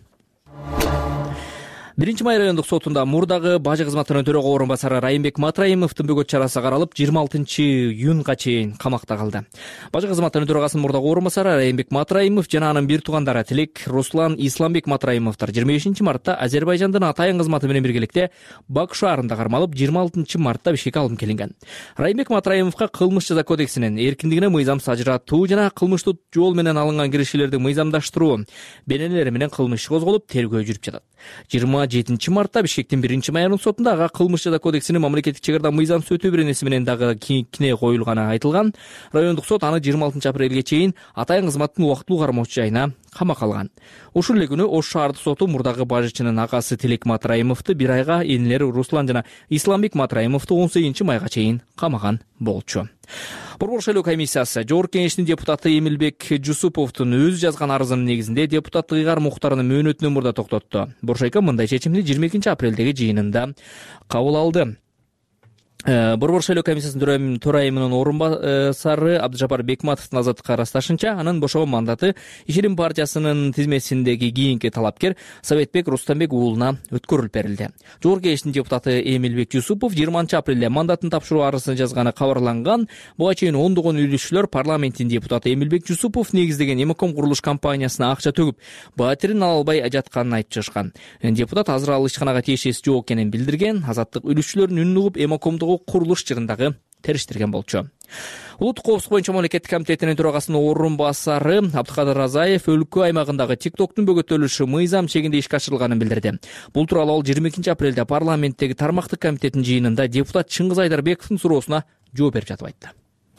Биринчи май райондук сотунда мурдагы бажы кызматынын төрөгө орун басары Райымбек Матраимовдун бөгөт чарасы каралып, жыйырма алтынчы июнга чейин камакта калды. Бажы кызматынын төрагасынын мурдагы орун басары Райымбек Матраимов жана анын бир туугандары Тилек Руслан Исламбек Матраимовдор жыйырма бешинчи мартта Азербайжандын Атайын кызматы менен биргеликте Баку шаарында кармалып, жыйырма алтынчы мартта Бишкекке алынып келинген. Райымбек Матраимовго кылмыш жаза кодексинин эркиндигине мыйзам сажыратуу жана кылмыштуу жол менен алынган киришүүлөрдү мыйзамдаштыруу бенелери менен кылмыш козголуп, тергөө жүрүп жатат. жыйырма жетинчи мартта Бишкектин биринчи майордук сотунда ага кылмыш жаза кодексинин мамлекеттик чегара мыйзам сөтүү беренеси менен дагы кине коюлганы айтылган. Райондук сот аны жыйырма алтынчы апрелге чейин Атайын кызматтын убактылуу кармоочу жайына камакка алган. Ушул эле күнү Ош шаардык соту мурдагы бажычынын агасы Тилек Матраимовду бир айга, энелери Руслан жана Исламбек Матраимовду он сегизинчи майга чейин камаган болчу. Борбор шайлоо комиссиясы Жогорку Кеңештин депутаты Эмилбек Жусуповдун өзү жазган арызынын негизинде депутаттык ыйгар муктарынын мөөнөтүнөн мурда токтотту. Боршайка мындай чечимди жыйырма экинчи апрелдеги жыйынында кабыл алды. Борбор шайлоо комиссиясынын төрайымынын орун басары Абдыжапар Бекматовдун азаттыкка ырасташынча, анын бошогон мандаты Ишерим партиясынын тизмесиндеги кийинки талапкер Советбек Рустамбек уулуна өткөрүлүп берилди. Жогорку Кеңештин депутаты Эмилбек Жусупов жыйырманчы апрелде мандатын тапшыруу арызын жазганы кабарланган. Буга чейин ондогон үлүшчүлөр парламенттин депутаты Эмилбек Жусупов негиздеген Эмоком курулуш компаниясына акча төгүп, баатирин ала албай жатканын айтып чыгышкан. Депутат азыр ал ишканага тиешеси жок экенин билдирген. Азаттык үлүшчүлөрүн үнүн угуп Эмокомдогу курулуш жырындагы териштирген болчу. Улуттук коопсуздук боюнча мамлекеттик комитетинин төрагасынын орун басары Абдыкадыр Разаев өлкө аймагындагы TikToктун бөгөтөлүшү мыйзам чегинде ишке ашырылганын билдирди. Бул тууралуу ал жыйырма экинчи апрелде парламенттеги тармактык комитеттин жыйынында депутат Чыңгыз Айдарбековдун суроосуна жооп берип жатып айтты.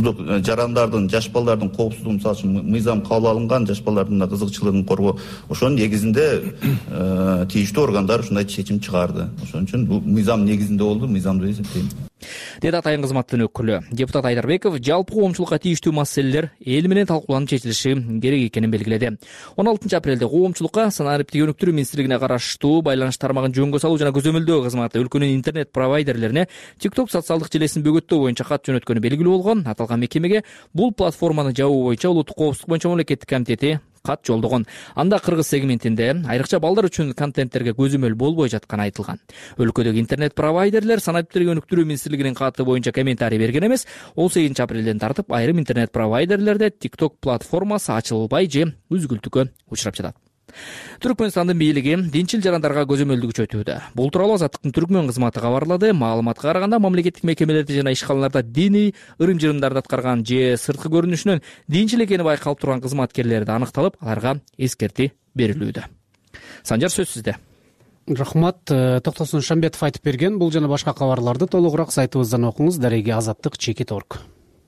жарандардын жаш балдардын коопсуздугун мисалы үчүн мыйзам кабыл алынган, жаш балдардын да кызыкчылыгын коргоо, ошонун негизинде тийиштүү органдар ушундай чечим чыгарды. Ошон үчүн бул мыйзам негизинде болду, мыйзамдуу деп эсептейм. Деди Атайын кызматтын өкүлү. Депутат Айдарбеков жалпы коомчулукка тийиштүү маселелер эл менен талкууланып чечилиши керек экенин белгиледи. он алтынчы апрелде коомчулукка санариптик өнүктүрүү министрлигине караштуу байланыш тармагын жөнгө салуу жана көзөмөлдөө кызматы өлкөнүн интернет провайдерлерине TikTok социалдык желесин бөгөттөө боюнча кат жөнөткөнү белгилүү болгон. Аталган мекемеге бул платформаны жабуу боюнча Улуттук коопсуздук боюнча мамлекеттик комитети кат жолдогон. Анда кыргыз сегментинде айрыкча балдар үчүн контенттерге көзөмөл болбой жатканы айтылган. Өлкөдөгү интернет провайдерлер санариптик өнүктүрүү министрлигинин каты боюнча комментарий берген эмес. он сегизинчи апрелден тартып айрым интернет провайдерлерде TikTok платформасы ачылбай же үзгүлтүккө учурап жатат. Түркмөнстандын бийлиги динчил жарандарга көзөмөлдү күчөтүүдө. Бул тууралуу Азаттыктын Түркмөн кызматы кабарлады. Маалыматка караганда мамлекеттик мекемелерде жана ишканаларда диний ырым-жырымдарды аткарган же сырткы көрүнүшүнөн динчил экени байкалып турган кызматкерлерди аныкталып, аларга эскерти берилүүдө. Санжар, сөз сизде. Рахмат. Токтосун Шамбетов айтып берген. Бул жана башка кабарларды толугураак сайтыбыздан окуңуз. Дареги азаттык чекит точка орг.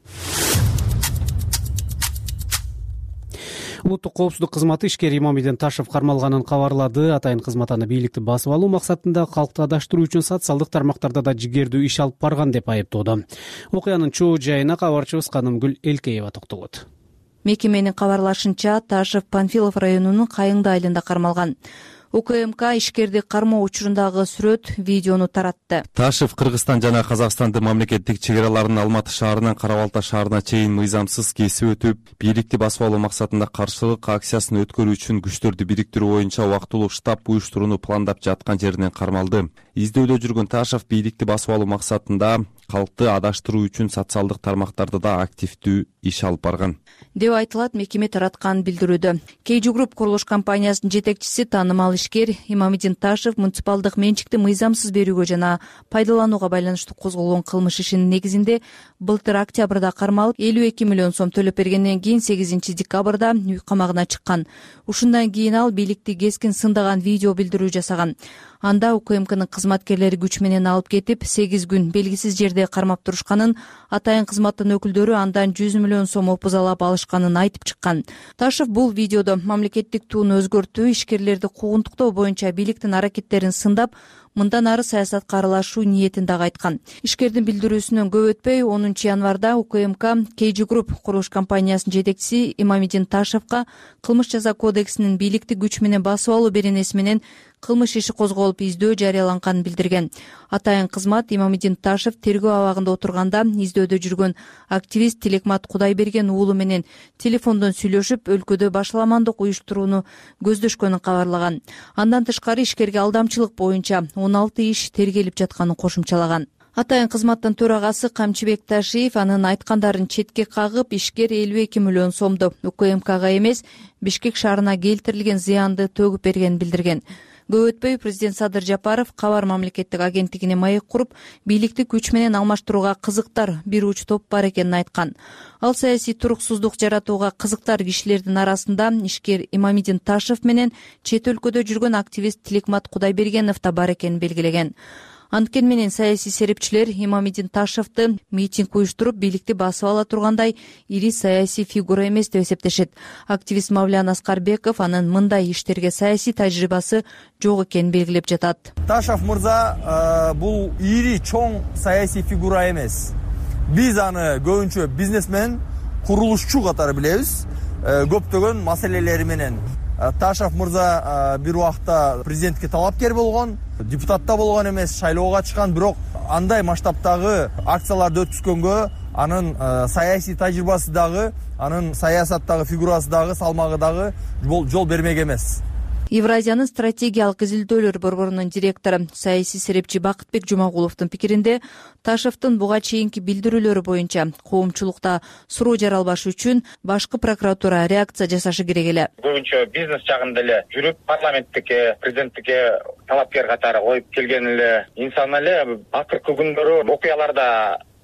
Улуттук коопсуздук кызматы ишкер Имамиден Ташев кармалганын кабарлады. Атайын кызмат аны бийликти басып алуу максатында калкты адаштыруу үчүн социалдык тармактарда да жигердүү иш алып барган деп айыптоодо. Окуянын чоо жайына кабарчыбыз Канымгүл Элкеева токтолот. Мекеменин кабарлашынча, Ташев Панфилов районунун Кайыңды айылында кармалган. УКМК ишкерди кармоо учурундагы сүрөт, видеону таратты. Ташев Кыргызстан жана Казакстандын мамлекеттик чек араларын Алматы шаарынан Кара Балта шаарына чейин мыйзамсыз кесип өтүп, бийликти басып алуу максатында каршылык акциясын өткөрүү үчүн күчтөрдү бириктирүү боюнча убактылуу штаб уюштурууну пландап жаткан жеринен кармалды. Издөөдө жүргөн Ташев бийликти басып алуу максатында калкты адаштыруу үчүн социалдык тармактарда да активдүү иш алып барган деп айтылат мекеме тараткан билдирүүдө. Кейжу Групп курулуш компаниясынын жетекчиси таанымал ишкер Имамидин Ташев муниципалдык менчикти мыйзамсыз берүүгө жана пайдаланууга байланыштуу козголгон кылмыш ишинин негизинде былтыр октябрда кармалып элүү эки миллион сом төлөп бергенден кийин сегизинчи декабрда үй камагына чыккан. Ушундан кийин ал бийликти кескин сындаган видео билдирүү жасаган. Анда УКМКнын кызматкерлери күч менен алып кетип, сегиз күн белгисиз жерде кармап турушканын, Атайын кызматтын өкүлдөрү андан жүз миллион сом опузалап алышканын айтып чыккан. Ташев бул видеодо мамлекеттик тууну өзгөртүү, ишкерлерди куугунтуктоо боюнча бийликтин аракеттерин сындап, мындан ары саясатка аралашуу ниетин дагы айткан. Ишкердин билдирүүсүнөн көп өтпөй онунчу январда УКМК Кейжу Групп курулуш компаниясынын жетекчиси Имамидин Ташевка кылмыш жаза кодексинин бийликти күч менен басып алуу беренеси менен кылмыш иши козголуп издөө жарыяланганын билдирген. Атайын кызмат Имамидин Ташев тергөө абагында отурганда издөөдө жүргөн активист Тилекмат Кудайберген уулу менен телефондон сүйлөшүп, өлкөдө башаламандык уюштурууну көздөшкөнүн кабарлаган. Андан тышкары ишкерге алдамчылык боюнча он алты иш тергелип жатканын кошумчалаган. Атайын кызматтын төрагасы Камчыбек Ташиев анын айткандарын четке кагып, ишкер элүү эки миллион сомду УКМКга эмес, Бишкек шаарына келтирилген зыянды төгүп бергенин билдирген. Көп өтпөй президент Садыр Жапаров Кабар мамлекеттик агенттигине маек куруп, бийликти күч менен алмаштырууга кызыктар бир уч топ бар экенин айткан. Ал саясий туруксуздук жаратууга кызыктар кишилердин арасында ишкер Имамидин Ташев менен чет өлкөдө жүргөн активист Тилекмат Кудайбергенов да бар экенин белгилеген. Анткени менен саясий серепчилер Имамидин Ташевти митинг уюштуруп, бийликти басып ала тургандай ири саясий фигура эмес деп эсептешет. Активист Мавлян Аскарбеков анын мындай иштерге саясий тажрыйбасы жок экенин белгилеп жатат. Ташев мырза бул ири чоң саясий фигура эмес. Биз аны көбүнчө бизнесмен, курулушчу катары билебиз. Көптөгөн маселелери менен Ташев мырза бир убакта президентке талапкер болгон, депутат да болгон эмес, шайлоого чыккан, бирок андай масштабтагы акцияларды өткүзгөнгө анын саясий тажрыйбасы дагы, анын саясаттагы фигурасы дагы, салмагы дагы жол бермек эмес. Евразиянын стратегиялык изилдөөлөр борборунун директору саясий серепчи Бакытбек Жумагуловдун пикиринде, Ташевдин буга чейинки билдирүүлөрү боюнча коомчулукта суроо жаралбаш үчүн башкы прокуратура реакция жасашы керек эле. Көбүнчө бизнес жагында эле жүрүп, парламенттикке, президенттикке талапкер катары коюп келген эле инсан эле акыркы күндөрү окуяларда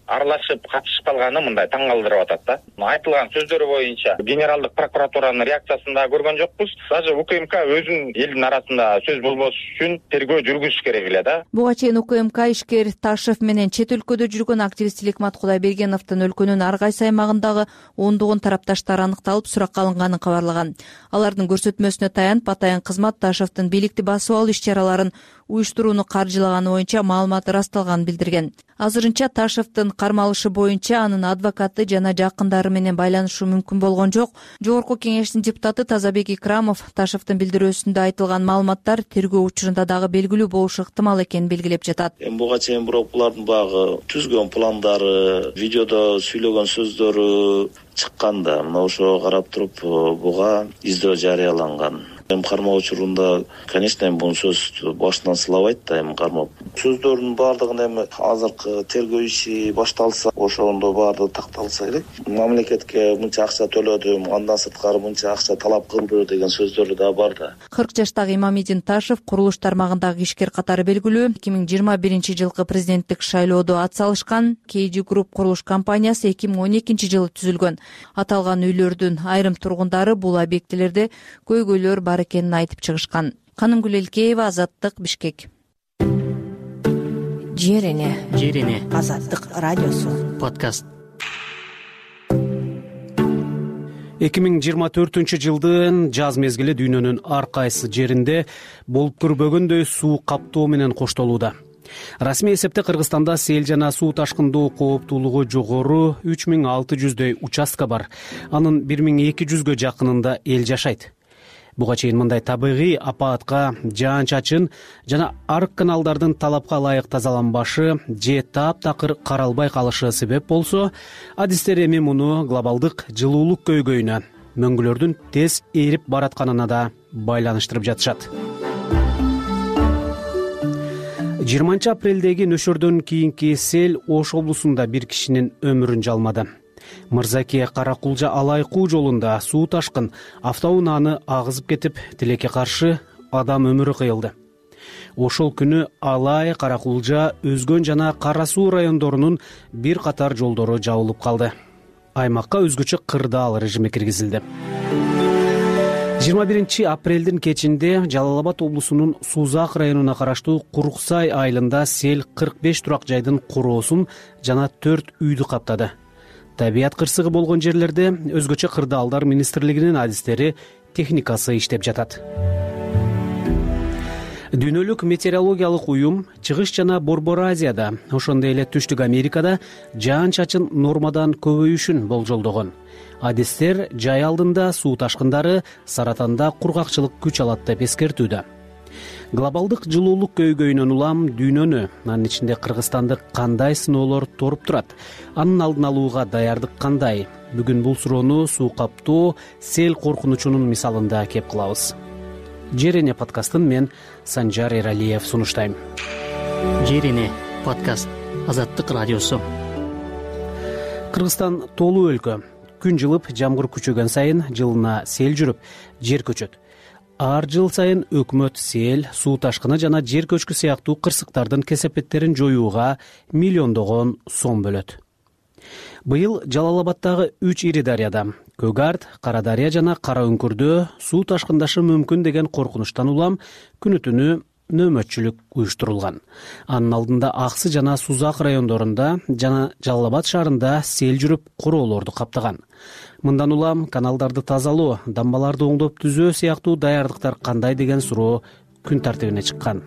аралашып катышып калганы мындай таң калтырып атат да. Айтылган сөздөрү боюнча генералдык прокуратуранын реакциясын да көргөн жокпуз. Даже УКМК өзүнүн элдин арасында сөз болбош үчүн тергөө жүргүзүш керек эле да. Буга чейин УКМК ишкер Ташев менен чет өлкөдө жүргөн активист Иликмат Кудайбергеновдун өлкөнүн ар кайсы аймагындагы ондогон тарапташтар аныкталып суракка алынганын кабарлаган. Алардын көрсөтмөсүнө таянып атайын кызмат Ташевдин бийликти басып алуу иш-чараларын уюштурууну каржылаганы боюнча маалыматы ырасталганын билдирген. Азырынча Ташевдин кармалышы боюнча анын адвокаты жана жакындары менен байланышы мүмкүн болгон жок. Жогорку кеңештин депутаты Тазабек Икрамов Ташевдин билдирүүсүндө айтылган маалыматтар тергөө учурунда дагы белгилүү болушу ыктымал экенин белгилеп жатат. Эми буга чейин бирок булардын багы түзгөн пландары, видеодо сүйлөгөн сөздөрү чыкканда, мына ошого карап туруп буга издөө жарыяланган. Эми кармоо учурунда, конечно, эми бул сөз башынан сылабайт да, эми кармап. Сөздөрдүн баардыгын эми азыркы тергөө иши башталса, ошондо баардыгы такталса керек. Мамлекетке мынча акча төлөдүм, андан сырткары мынча акча талап кылды деген сөздөрү да бар да. кырк жаштагы Имамидин Ташев курулуш тармагындагы ишкер катары белгилүү. эки миң жыйырма биринчи жылкы президенттик шайлоодо ат салышкан. Кейджи Group курулуш компаниясы эки миң он экинчи жылы түзүлгөн. Аталган үйлөрдүн айрым тургундары бул объектилерде көйгөйлөр бар экенин айтып чыгышкан. Канымгүл Элкеева, Азаттык, Бишкек. Жерине Жерине Азаттык радиосу подкаст. эки миң жыйырма төртүнчү жылдын жаз мезгили дүйнөнүн ар кайсы жеринде болуп көрбөгөндөй суу каптоо менен коштолууда. Расмий эсепте Кыргызстанда сел жана суу ташкындоо кооптуулугу жогору үч миң алты жүздөй участка бар. Анын бир миң эки жүзгө жакынында эл жашайт. Буга чейин мындай табигый апаатка жаан-чачын жана арык каналдардын талапка ылайык тазаланбашы же таптакыр каралбай калышы себеп болсо, адистер эми муну глобалдык жылуулук көйгөйүнө, мөңгүлөрдүн тез эрип баратканына да байланыштырып жатышат. жыйырманчы апрелдеги нөшөрдөн кийинки сел Ош облусунда бир кишинин өмүрүн жалмады. Мырзаке Каракулжа Алайкуу жолунда суу ташкын автоунааны агызып кетип, тилекке каршы адам өмүрү кыйылды. Ошол күнү Алай, Каракулжа, Өзгөн жана Кара суу райондорунун бир катар жолдору жабылып калды. Аймакка өзгөчө кырдаал режими киргизилди. жыйырма биринчи апрелдин кечинде Жалал Абад облусунун Сузак районуна караштуу Куруксай айылында сел кырк беш турак жайдын короосун жана төрт үйдү каптады. Табият кырсыгы болгон жерлерде өзгөчө кырдаалдар министрлигинин адистери техникасы иштеп жатат. Дүйнөлүк метеорологиялык уюм Чыгыш жана Борбор Азияда, ошондой эле Түштүк Америкада жаан-чачын нормадан көбөйүшүн болжолдогон. Адистер жай алдында суу ташкындары Саратанда кургакчылык күч алат деп эскертүүдө. Глобалдык жылуулук көйгөйүнөн улам дүйнөнү, анын ичинде Кыргызстанды кандай сыноолор торуп турат? Анын алдын алууга даярдык кандай? Бүгүн бул суроону суу каптоо, сел коркунучунун мисалында кеп кылабыз. Жерине подкастын мен Санжар Эралиев сунуштайм. Жерине подкаст. Азаттык радиосу. Кыргызстан тоолуу өлкө. Күн жылып, жамгыр күчөгөн сайын жылына сел жүрүп, жер көчөт. Ар жыл сайын өкмөт сел, суу ташкыны жана жер көчкү сыяктуу кырсыктардын кесепеттерин жоюуга миллиондогон сом бөлөт. Быйыл Жалал Абадтагы үч ири дарыяда, Көгард, Кара дарыя жана Кара өңкүрдө суу ташкындашы мүмкүн деген коркунучтан улам күнү-түнү нөөмөтчүлүк уюштурулган. Анын алдында Аксы жана Сузак райондорунда жана Жалал Абад шаарында сел жүрүп, короолорду каптаган. Мындан улам каналдарды тазалоо, дамбаларды оңдоп түзөө сыяктуу даярдыктар кандай деген суроо күн тартибине чыккан.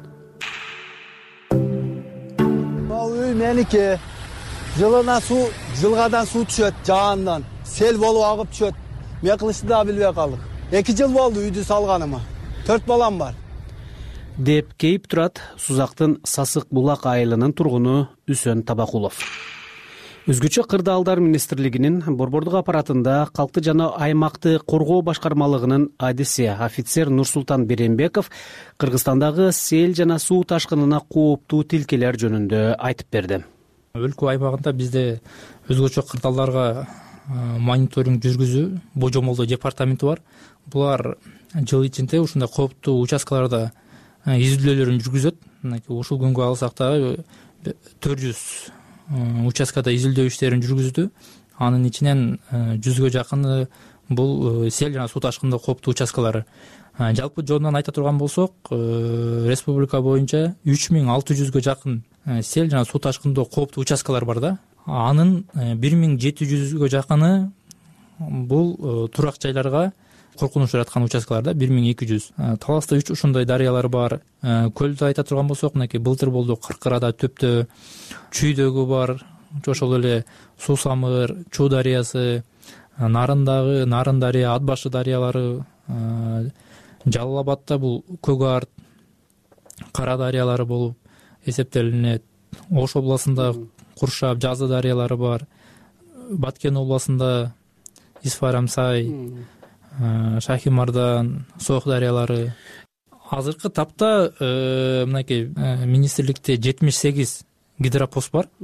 Ал үй меники. Жылына суу, жылгадан суу түшөт жаандан. Сел болуп агып түшөт. Мен кылышты да билбей калдык. эки жыл болду үйдү салганыма. төрт балам бар. Деп кейип турат Сузактын Сасык Булак айылынын тургуну Үсөн Табакулов. Өзгөчө кырдаалдар министрлигинин борбордук аппаратында калкты жана аймакты коргоо башкармалыгынын адиси офицер Нурсултан Беренбеков Кыргызстандагы сел жана суу ташкынына кооптуу тилкелер жөнүндө айтып берди. Өлкө аймагында бизде өзгөчө кырдаалдарга мониторинг жүргүзүү божомолдоо департаменти бар. Булар жыл ичинде ушундай кооптуу участкаларда изилдөөлөрүн жүргүзөт. Ушул күнгө алсак да төрт жүз участкада изилдөө иштерин жүргүздү. Анын ичинен жүзгө жакыны бул сел жана суу ташкынында кооптуу участкалары. Жалпы жонунан айта турган болсок, республика боюнча үч миң алты жүзгө жакын сел жана суу ташкындоо кооптуу участкалар бар да. Анын бир миң жети жүзгө жакыны бул турак жайларга коркунуч жараткан участкаларда бир миң эки жүз. Таласта үч ушундай дарыялар бар. Көлдү айта турган болсок, мынакей былтыр болду Кыркырада, Төптө, Чүйдөгү бар. Ошол эле Суу Самыр, Чуу дарыясы, Нарындагы Нарын дарыя, Ат башы дарыялары, Жалал Абадта бул Көк Арт, Кара дарыялары болуп эсептелинет. Ош областында Куршап, Жазы дарыялары бар. Баткен областында Исфарамсай, Шахимардан, Соох дарыялары. Азыркы тапта мынакей министрликте жетимиш сегиз гидропост бар.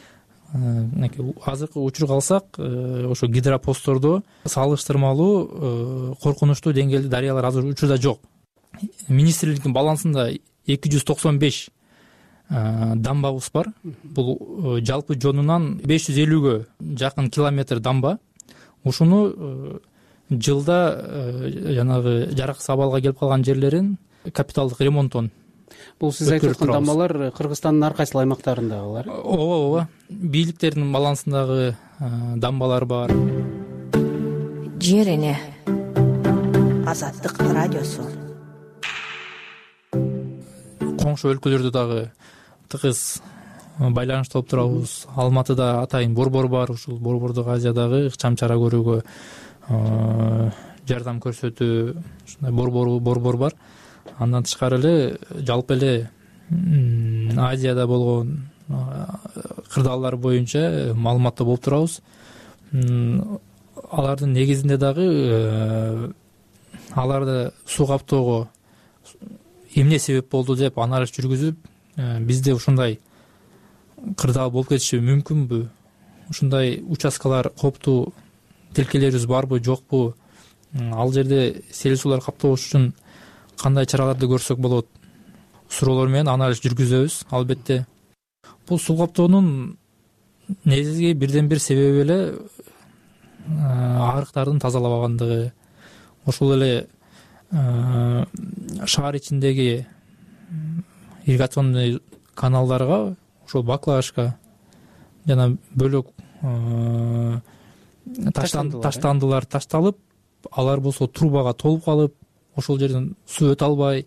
Азыркы учурга алсак, ошо гидропосттордо салыштырмалуу коркунучтуу деңгээлде дарыялар азыр учурда жок. Министрликтин балансында эки жүз токсон беш дамбабыз бар. Бул жалпы жонунан беш жүз элүүгө жакын километр дамба. Ушуну жылда жанагы жараксыз абалга келип калган жерлерин капиталдык ремонттон. Бул сиз айтып аткан дамбалар Кыргызстандын ар кайсыл аймактарындагылар? Ооба, ооба. Бийликтердин балансындагы дамбалар бар. Жер эне. Азаттык радиосу. Коңшу өлкөлөрдө дагы тыгыз байланышта болуп турабыз. Алматыда атайын борбор бар. Ушул борбордук Азиядагы ыкчам чара көрүүгө жардам көрсөтүү ушундай борбор борбор бар. Андан тышкары эле жалпы эле Азияда болгон кырдаалдар боюнча маалыматта болуп турабыз. Алардын негизинде дагы аларды суу каптоого эмне себеп болду деп анализ жүргүзүп, бизде ушундай кырдаал болуп кетиши мүмкүнбү? Ушундай участкалар кооптуу тилкелерибиз барбы, жокпу? Ал жерде сел суулар каптабош үчүн кандай чараларды көрсөк болот? Суроолор менен анализ жүргүзөбүз. Албетте бул суу каптоонун негизги бирден бир себеби эле арыктардын тазалабагандыгы. Ошол эле шаар ичиндеги ирригационный каналдарга ошол баклажка жана бөлөк таштандылар ташталып, алар болсо трубага толуп калып, ошол жерден суу өтө албай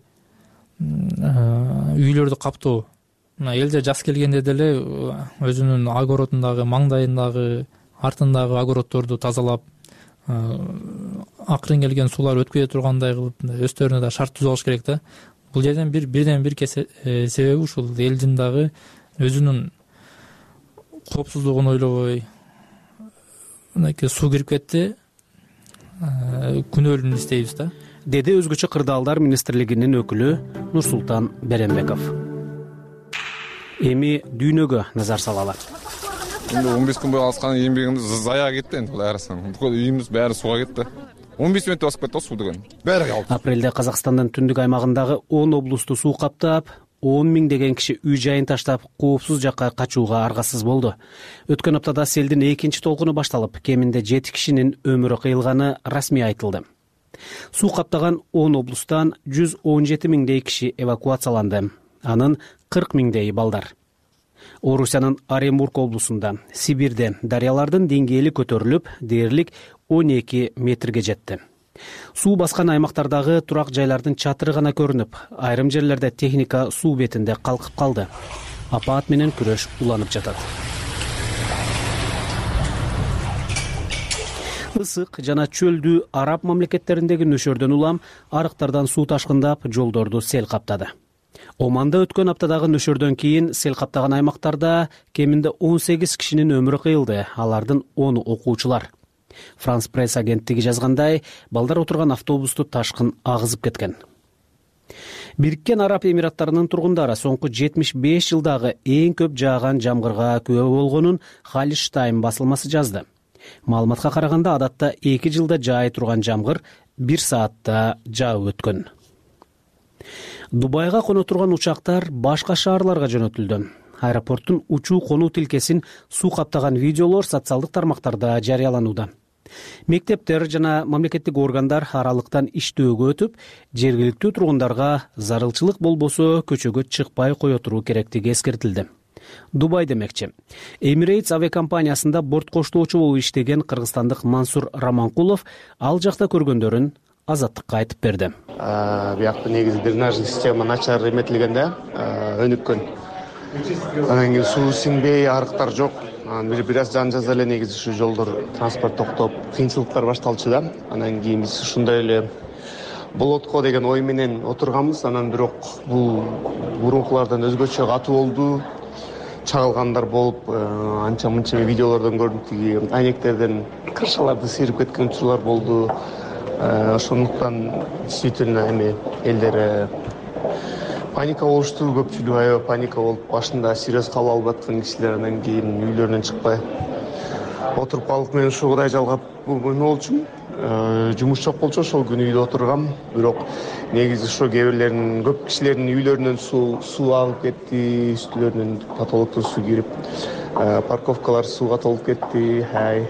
үйлөрдү каптоо. Мына элде жаз келгенде деле өзүнүн огородундагы, маңдайындагы, артындагы огороддорду тазалап, акырын келген суулар өткөй тургандай кылып өстөрүнө да шарт түзүп алыш керек да. Бул жерден бир бирден бир себеби ушул элдин дагы өзүнүн коопсуздугун ойлобой, мынакей суу кирип кетти, күнөөлүн издейбиз да, деди өзгөчө кырдаалдар министрлигинин өкүлү Нурсултан Беренбеков. Эми дүйнөгө назар салалы. Эми он беш күн бою алышкан эмгегимиз зая кетти энди. Бул арасан бүкөл үйүмүз баары сууга кетти. он беш мүнөттө басып кетти суу деген. Баары калды. Апрелде Казакстандын түндүк аймагындагы он облусту суу каптап, он миңдеген киши үй жайын таштап, коопсуз жакка качууга аргасыз болду. Өткөн аптада селдин экинчи толкуну башталып, кеминде жети кишинин өмүрү кыйылганы расмий айтылды. Суу каптаган он облустан жүз он жети миңдей киши эвакуацияланды. Анын кырк миңдейи балдар. Орусиянын Оренбург облусунда, Сибирде дарыялардын деңгээли көтөрүлүп, дээрлик он эки метрге жетти. Суу баскан аймактардагы турак жайлардын чатыры гана көрүнүп, айрым жерлерде техника суу бетинде калкып калды. Апаат менен күрөш уланып жатат. Ысык жана чөлдүү араб мамлекеттериндеги нөшөрдөн улам арыктардан суу ташкындап, жолдорду сел каптады. Оманда өткөн аптадагы нөшөрдөн кийин сел каптаган аймактарда кеминде он сегиз кишинин өмүрү кыйылды, алардын оны окуучулар. Франс пресс агенттиги жазгандай, балдар отурган автобусту ташкын агызып кеткен. Бириккен Араб Эмираттарынын тургундары соңку жетимиш беш жылдагы эң көп жааган жамгырга күбө болгонун Халиш Тайм басылмасы жазды. Маалыматка караганда, адатта эки жылда жаай турган жамгыр бир саатта жаап өткөн. Дубайга коно турган учактар башка шаарларга жөнөтүлдү. аэропорттун учуу конуу тилкесин суу каптаган видеолор социалдык тармактарда жарыяланууда. Мектептер жана мамлекеттик органдар аралыктан иштөөгө өтүп, жергиликтүү тургундарга зарылчылык болбосо көчөгө чыкпай кое туруу керектиги эскертилди. Дубай демекчи. Emirates авиакомпаниясында борт коштоочу болуп иштеген кыргызстандык Мансур Раманкулов ал жакта көргөндөрүн Азаттыкка айтып берди. Биякта негизи дренажный система начар эметилген да, өнүккөн. Анан кийин суу сиңбей, арыктар жок. Бир бир аз жан жаза эле негизи ушу жолдор транспорт токтоп, кыйынчылыктар башталчу да. Анан кийин биз ушундай эле болот го деген ой менен отурганбыз. Анан бирок бул бурункулардан өзгөчө катуу болду. Чагылгандар болуп, анча мынча видеолордон көрдүк, тиги айнектерден крышаларды сыйрып кеткен учурлар болду. Ошондуктан действительно эми элдер паника болушту, көпчүлүк аябай паника болуп, башында серьез кабыл алып аткан кишилер анан кийин үйлөрүнөн чыкпай отуруп калдык. Мен ушудай жалгап эме болчумун. Жумуш жок болчу, ошол күнү үйдө отургам. Бирок негизи ошо кээ бирлеринин, көп кишилердин үйлөрүнөн суу суу агып кетти, үстүлөрүнөн потолоктон суу кирип, парковкалар сууга толуп кетти. Хай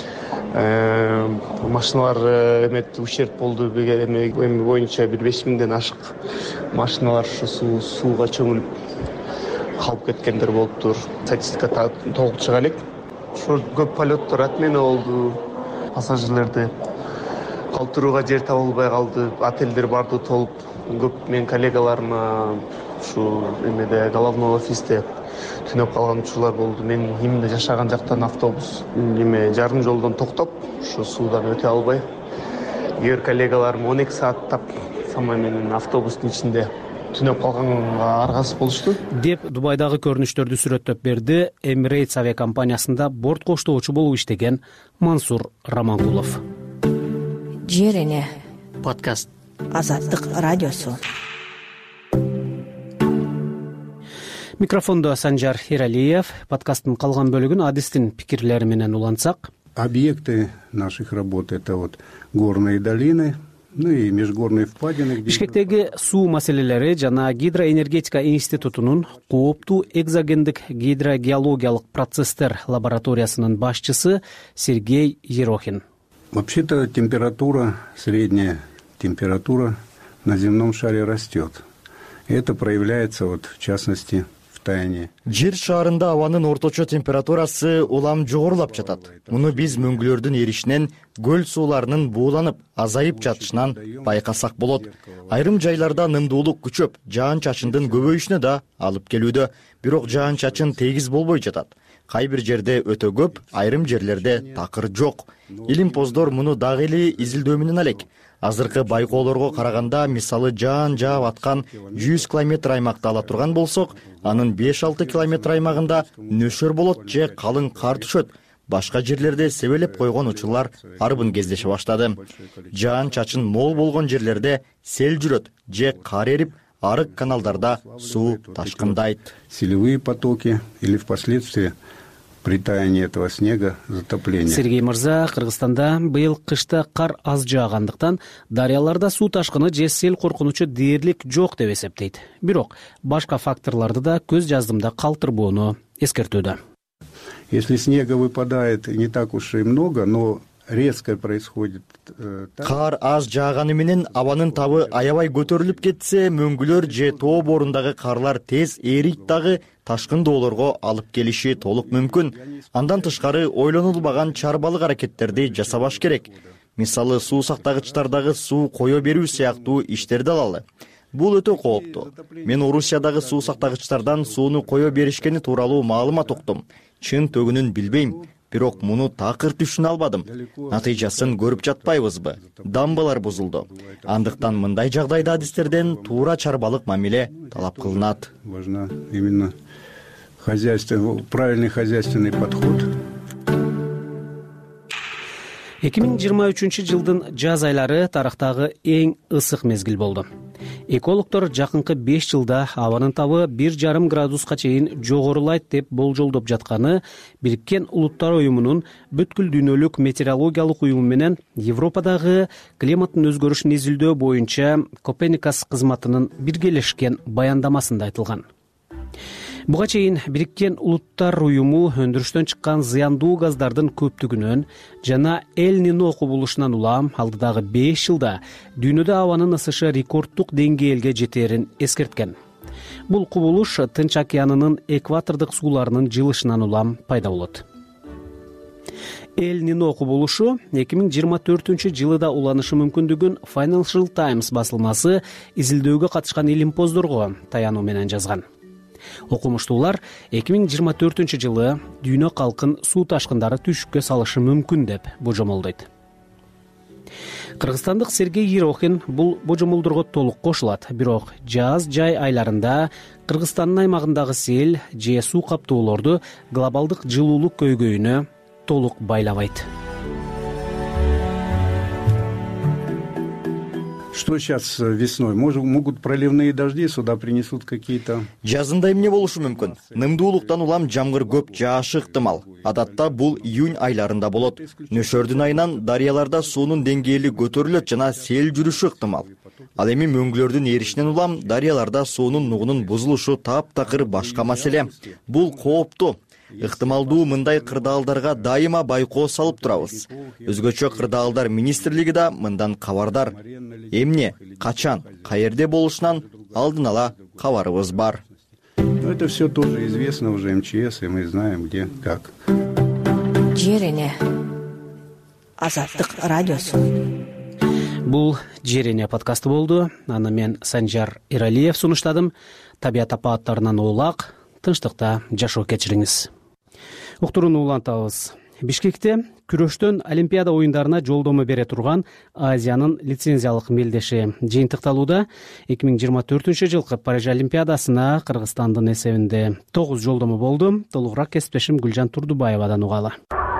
машиналар эмет ущерб болду. Эми боюнча бир беш миңден ашык машиналар ошо суу сууга чөмүлүп калып кеткендер болуптур. Статистика толук чыга элек. Ошо көп полеттор отмена болду. Пассажирлерди калтырууга жер табылбай калды. Отелдер барды толуп. Көп мен коллегаларыма ушу эмеде головной офисте түнөп калган учурлар болду. Мен именно жашаган жактан автобус эме жарым жолдон токтоп, ушу суудан өтө албай, кээ бир коллегаларым он эки сааттап сама менен автобустун ичинде түнөп калганга аргасыз болушту деп Дубайдагы көрүнүштөрдү сүрөттөп берди Emirates авиакомпаниясында борт коштоочу болуп иштеген Мансур Раманкулов. Жер эне подкаст Азаттык радиосу. Микрофондо Санжар Иралиев. Подкасттын калган бөлүгүн Адистин пикирлери менен улантсак. Объекты наших работ — это вот горные долины, ну и межгорные впадины. Бишкектеги суу маселелери жана Гидроэнергетика институтунун кооптуу экзогендик гидрогеологиялык процесстер лабораториясынын башчысы Сергей Ерохин. Вообще-то температура, средняя температура на земном шаре растет. Это проявляется вот в частности в таянии. Жер шарында абанын орточо температурасы улам жогорулап жатат. Муну биз мөңгүлөрдүн эришинен, көл сууларынын бууланып, азайып жатышынан байкасак болот. Айрым жайларда нымдуулук күчөп, жаан-чачындын көбөйүшүнө да алып келүүдө. Бирок жаан-чачын тегиз болбой жатат. Кай бир жерде өтө көп, айрым жерлерде такыр жок. Илимпоздор муну дагы эле изилдөө менен алек. Азыркы байкоолорго караганда, мисалы жаан жаап аткан жүз километр аймакты ала турган болсок, анын беш алты километр аймагында нөшөр болот же калың кар түшөт. Башка жерлерде себелеп койгон учурлар арбын кездеше баштады. Жаан чачын мол болгон жерлерде сел жүрөт же кар эрип, арык каналдарда суу ташкындайт. Селевые потоки или впоследствии при таянии этого снега затопление. Сергей мырза, Кыргызстанда быйыл кышта кар аз жаагандыктан дарыяларда суу ташкыны же сел коркунучу дээрлик жок деп эсептейт. Бирок башка факторлорду да көз жаздымда калтырбоону эскертүүдө. Если снега выпадает не так уж и много, но резко происходит. Кар аз жааганы менен абанын табы аябай көтөрүлүп кетсе, мөңгүлөр же тоо борундагы карлар тез эрийт дагы ташкынdoолорго алып келиши толук мүмкүн. Андан тышкары ойлонулбаган чарбалык аракеттерди жасабаш керек. Мисалы суу сактагычтардагы суу кое берүү сыяктуу иштерди алалы. Бул өтө кооптуу. Мен Орусиядагы суу сактагычтардан сууну кое беришкени тууралуу маалымат уктум. Чын төгүнүн билбейм. Бирок муну такыр түшүнө албадым. Натыйжасын көрүп жатпайбызбы? Дамбалар бузулду. Андыктан мындай жагдайда адистерден туура чарбалык мамиле талап кылынат. Важно именно хозяйство, правильный хозяйственный подход. эки миң жыйырма үчүнчү жылдын жаз айлары тарыхтагы эң ысык мезгил болду. Экологдор жакынкы беш жылда абанын табы бир жарым градуска чейин жогорулайт деп болжолдоп жатканы Бириккен Улуттар уюмунун бүткүл дүйнөлүк метеорологиялык уюму менен Европадагы климаттын өзгөрүшүн изилдөө боюнча Коперникас кызматынын биргелешкен баяндамасында айтылган. Буга чейин Бириккен Улуттар уюму өндүрүштөн чыккан зыяндуу газдардын көптүгүнөн жана Эль Нино кубулушунан улам алдыдагы беш жылда дүйнөдө абанын ысышы рекорддук деңгээлге жетээрин эскерткен. Бул кубулуш Тынч океанынын экватордук сууларынын жылышынан улам пайда болот. Эль Нино кубулушу эки миң жыйырма төртүнчү жылы да уланышы мүмкүндүгүн Financial Times басылмасы изилдөөгө катышкан илимпоздорго таянуу менен жазган. Окумуштуулар эки миң жыйырма төртүнчү жылы дүйнө калкын суу ташкындары түйшүккө салышы мүмкүн деп божомолдойт. Кыргызстандык Сергей Ерохин бул божомолдорго толук кошулат, бирок жаз жай айларында Кыргызстандын аймагындагы сел же суу каптоолорду глобалдык жылуулук көйгөйүнө толук байлабайт. Что сейчас весной? Могут проливные дожди сюда принесут какие-то... Жазында эмне болушу мүмкүн? Нымдуулуктан улам жамгыр көп жаашы ыктымал. Адатта бул июнь айларында болот. Нөшөрдүн айынан дарыяларда суунун деңгээли көтөрүлөт жана сел жүрүшү ыктымал. Ал эми мөңгүлөрдүн эришинен улам дарыяларда суунун нугунун бузулушу таптакыр башка маселе. Бул кооптуу. Ыктымалдуу мындай кырдаалдарга дайыма байкоо салып турабыз. Өзгөчө кырдаалдар министрлиги да мындан кабардар. Эмне, качан, каерде болушунан алдын ала кабарыбыз бар. Это все тоже известно уже эм че эс, и мы знаем, где, как. Жер эне. Азаттык радиосу. Бул Жер эне подкасты болду. Аны мен Санжар Иралиев сунуштадым. Табиат апааттарынан оолак, тынчтыкта жашоо кечириңиз. Уктурууну улантабыз. Бишкекте күрөштөн Олимпиада оюндарына жолдомо бере турган Азиянын лицензиялык мелдеши жыйынтыкталууда. эки миң жыйырма төртүнчү жылкы Париж Олимпиадасына Кыргызстандын эсебинде тогуз жолдомо болду. Толугураак кесиптешим Гүлжан Турдубаевадан угалы.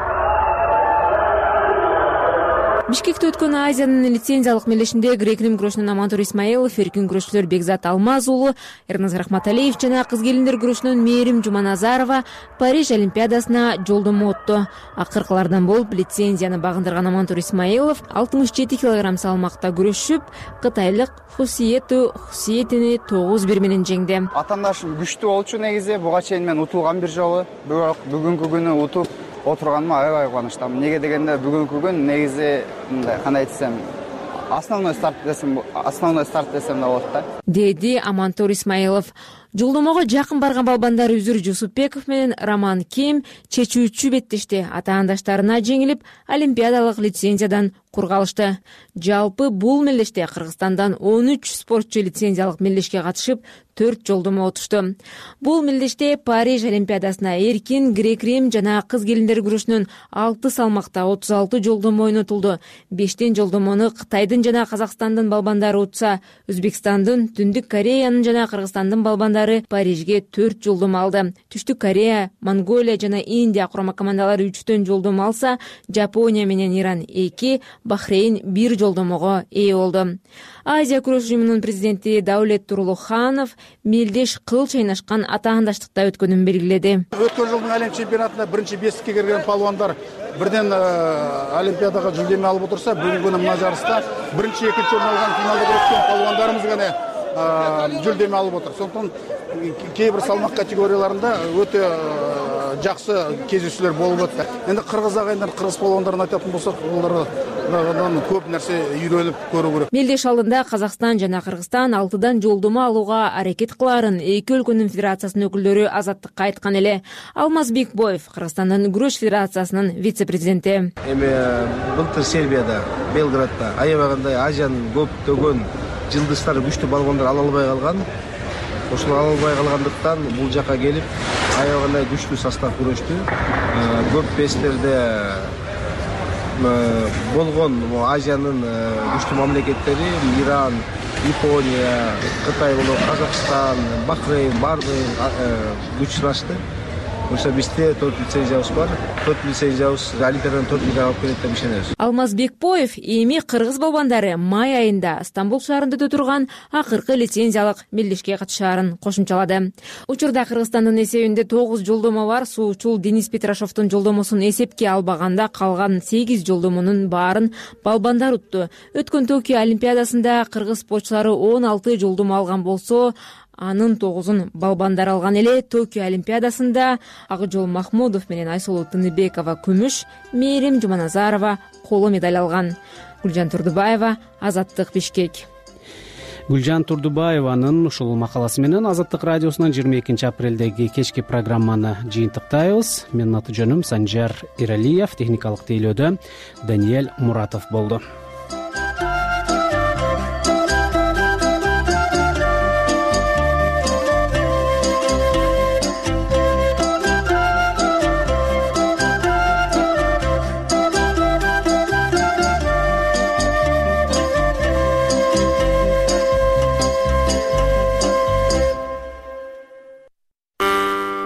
Бишкекте өткөн Азиянын лицензиялык мелдешинде грек-рим күрөшүнөн Амантур Исмаилов, эркин күрөшчүлөр Бекзат Алмаз уулу, Эрназ Рахматалиев жана кыз келиндер күрөшүнөн Мээрим Жуманазарова Париж Олимпиадасына жолдомо отту. Акыркылардан болуп лицензияны багындырган Амантур Исмаилов алтымыш жети килограмм салмакта күрөшүп, кытайлык Хусиету Хусиетини тогуз бир менен жеңди. Атаандашым күчтүү болчу негизи, буга чейин мен утулгам бир жолу, бирок бүгүнкү күнү утуп отурганыма аябай кубанычтамын. Неге дегенде бүгүнкү күн негизи мындай кандай айтсам, основной старт десем, основной старт десем да болот да. Деди Амантур Исмаилов. Жолдомого жакын барган балбандар Үзүр Жусупбеков менен Роман Ким чечүүчү беттешти. Атаандаштарына жеңилип, олимпиадалык лицензиядан кургалышты. Жалпы бул мелдеште Кыргызстандан он үч спортчу лицензиялык мелдешке катышып, төрт жолдомо отушту. Бул мелдеште Париж Олимпиадасына эркин, грек-рим жана кыз келиндер күрөшүнөн алты салмакта отуз алты жолдомо ойнотулду. бештен жолдомону Кытайдын жана Казакстандын балбандары утса, Өзбекстандын, Түндүк Кореянын жана Кыргызстандын балбандары Парижге төрт жолдомо алды. Түштүк Корея, Монголия жана Индия курама командалары үчтөн жолдомо алса, Жапония менен Иран эки, Бахрейн бир жолдомого ээ болду. Азия күрөш уюмунун президенти Даулет Турлуханов мелдеш кыл чайнашкан атаандаштыкта өткөнүн белгиледи. Өткөн жылдын Әлем чемпионатында биринчи бестикке кирген палуандар бирден Олимпиадага жүлдеме алып отурса, бүгүнкү күнү мына жарышта биринчи, экинчи орун алган финалда күрөшкөн палуандарыбыз гана жүлдеме алып отур. Сондуктан кээ бир салмак категорияларында өтө жакшы кездесүүлөр болуп өттү. Энди кыргыз агайындар, кыргыз палуандарын айтатын болсок, алардан көп нерсе үйрөнүп көрүү керек. Мелдеш алдында Казакстан жана Кыргызстан алтыдан жолдомо алууга аракет кыларын эки өлкөнүн федерациясынын өкүлдөрү азаттыкка айткан эле. Алмаз Бекбоев, Кыргызстандын күрөш федерациясынын вице-президенти. Эми былтыр Сербияда, Белградда аябагандай Азиянын көптөгөн жылдыштары күчтүү балбандар ала албай калган. Ошол ала албай калгандыктан бул жака келип аябагандай күчтүү состав күрөштү. Көп бестерде болгон Азиянын күчтүү мамлекеттери Иран, Япония, Кытай болуп, Казакстан, Бахрейн баардыгы күч сынашты. Ошо бизде төрт лицензиябыз бар. төрт лицензиябыз Олимпиададан төрт медаль алып келет деп ишенебиз. Алмаз Бекбоев эми кыргыз балбандары май айында Стамбул шаарында өтө турган акыркы лицензиялык мелдешке катышаарын кошумчалады. Учурда Кыргызстандын эсебинде тогуз жолдомо бар. Суучул Денис Петрашовдун жолдомосун эсепке албаганда калган сегиз жолдомонун баарын балбандар утту. Өткөн Токио Олимпиадасында кыргыз спортчулары он алты жолдомо алган болсо, анын тогузун балбандар алган эле. Токио олимпиадасында Акжол Махмудов менен Айсулуу Тыныбекова күмүш, Мээрим Жуманазарова коло медаль алган. Гүлжан Турдубаева, Азаттык, Бишкек. Гүлжан Турдубаеванын ушул макаласы менен Азаттык радиосунун жыйырма экинчи апрелдеги кечки программаны жыйынтыктайбыз. Менин аты жөнүм Санжар Иралиев, техникалык тейлөөдө Даниэль Муратов болду.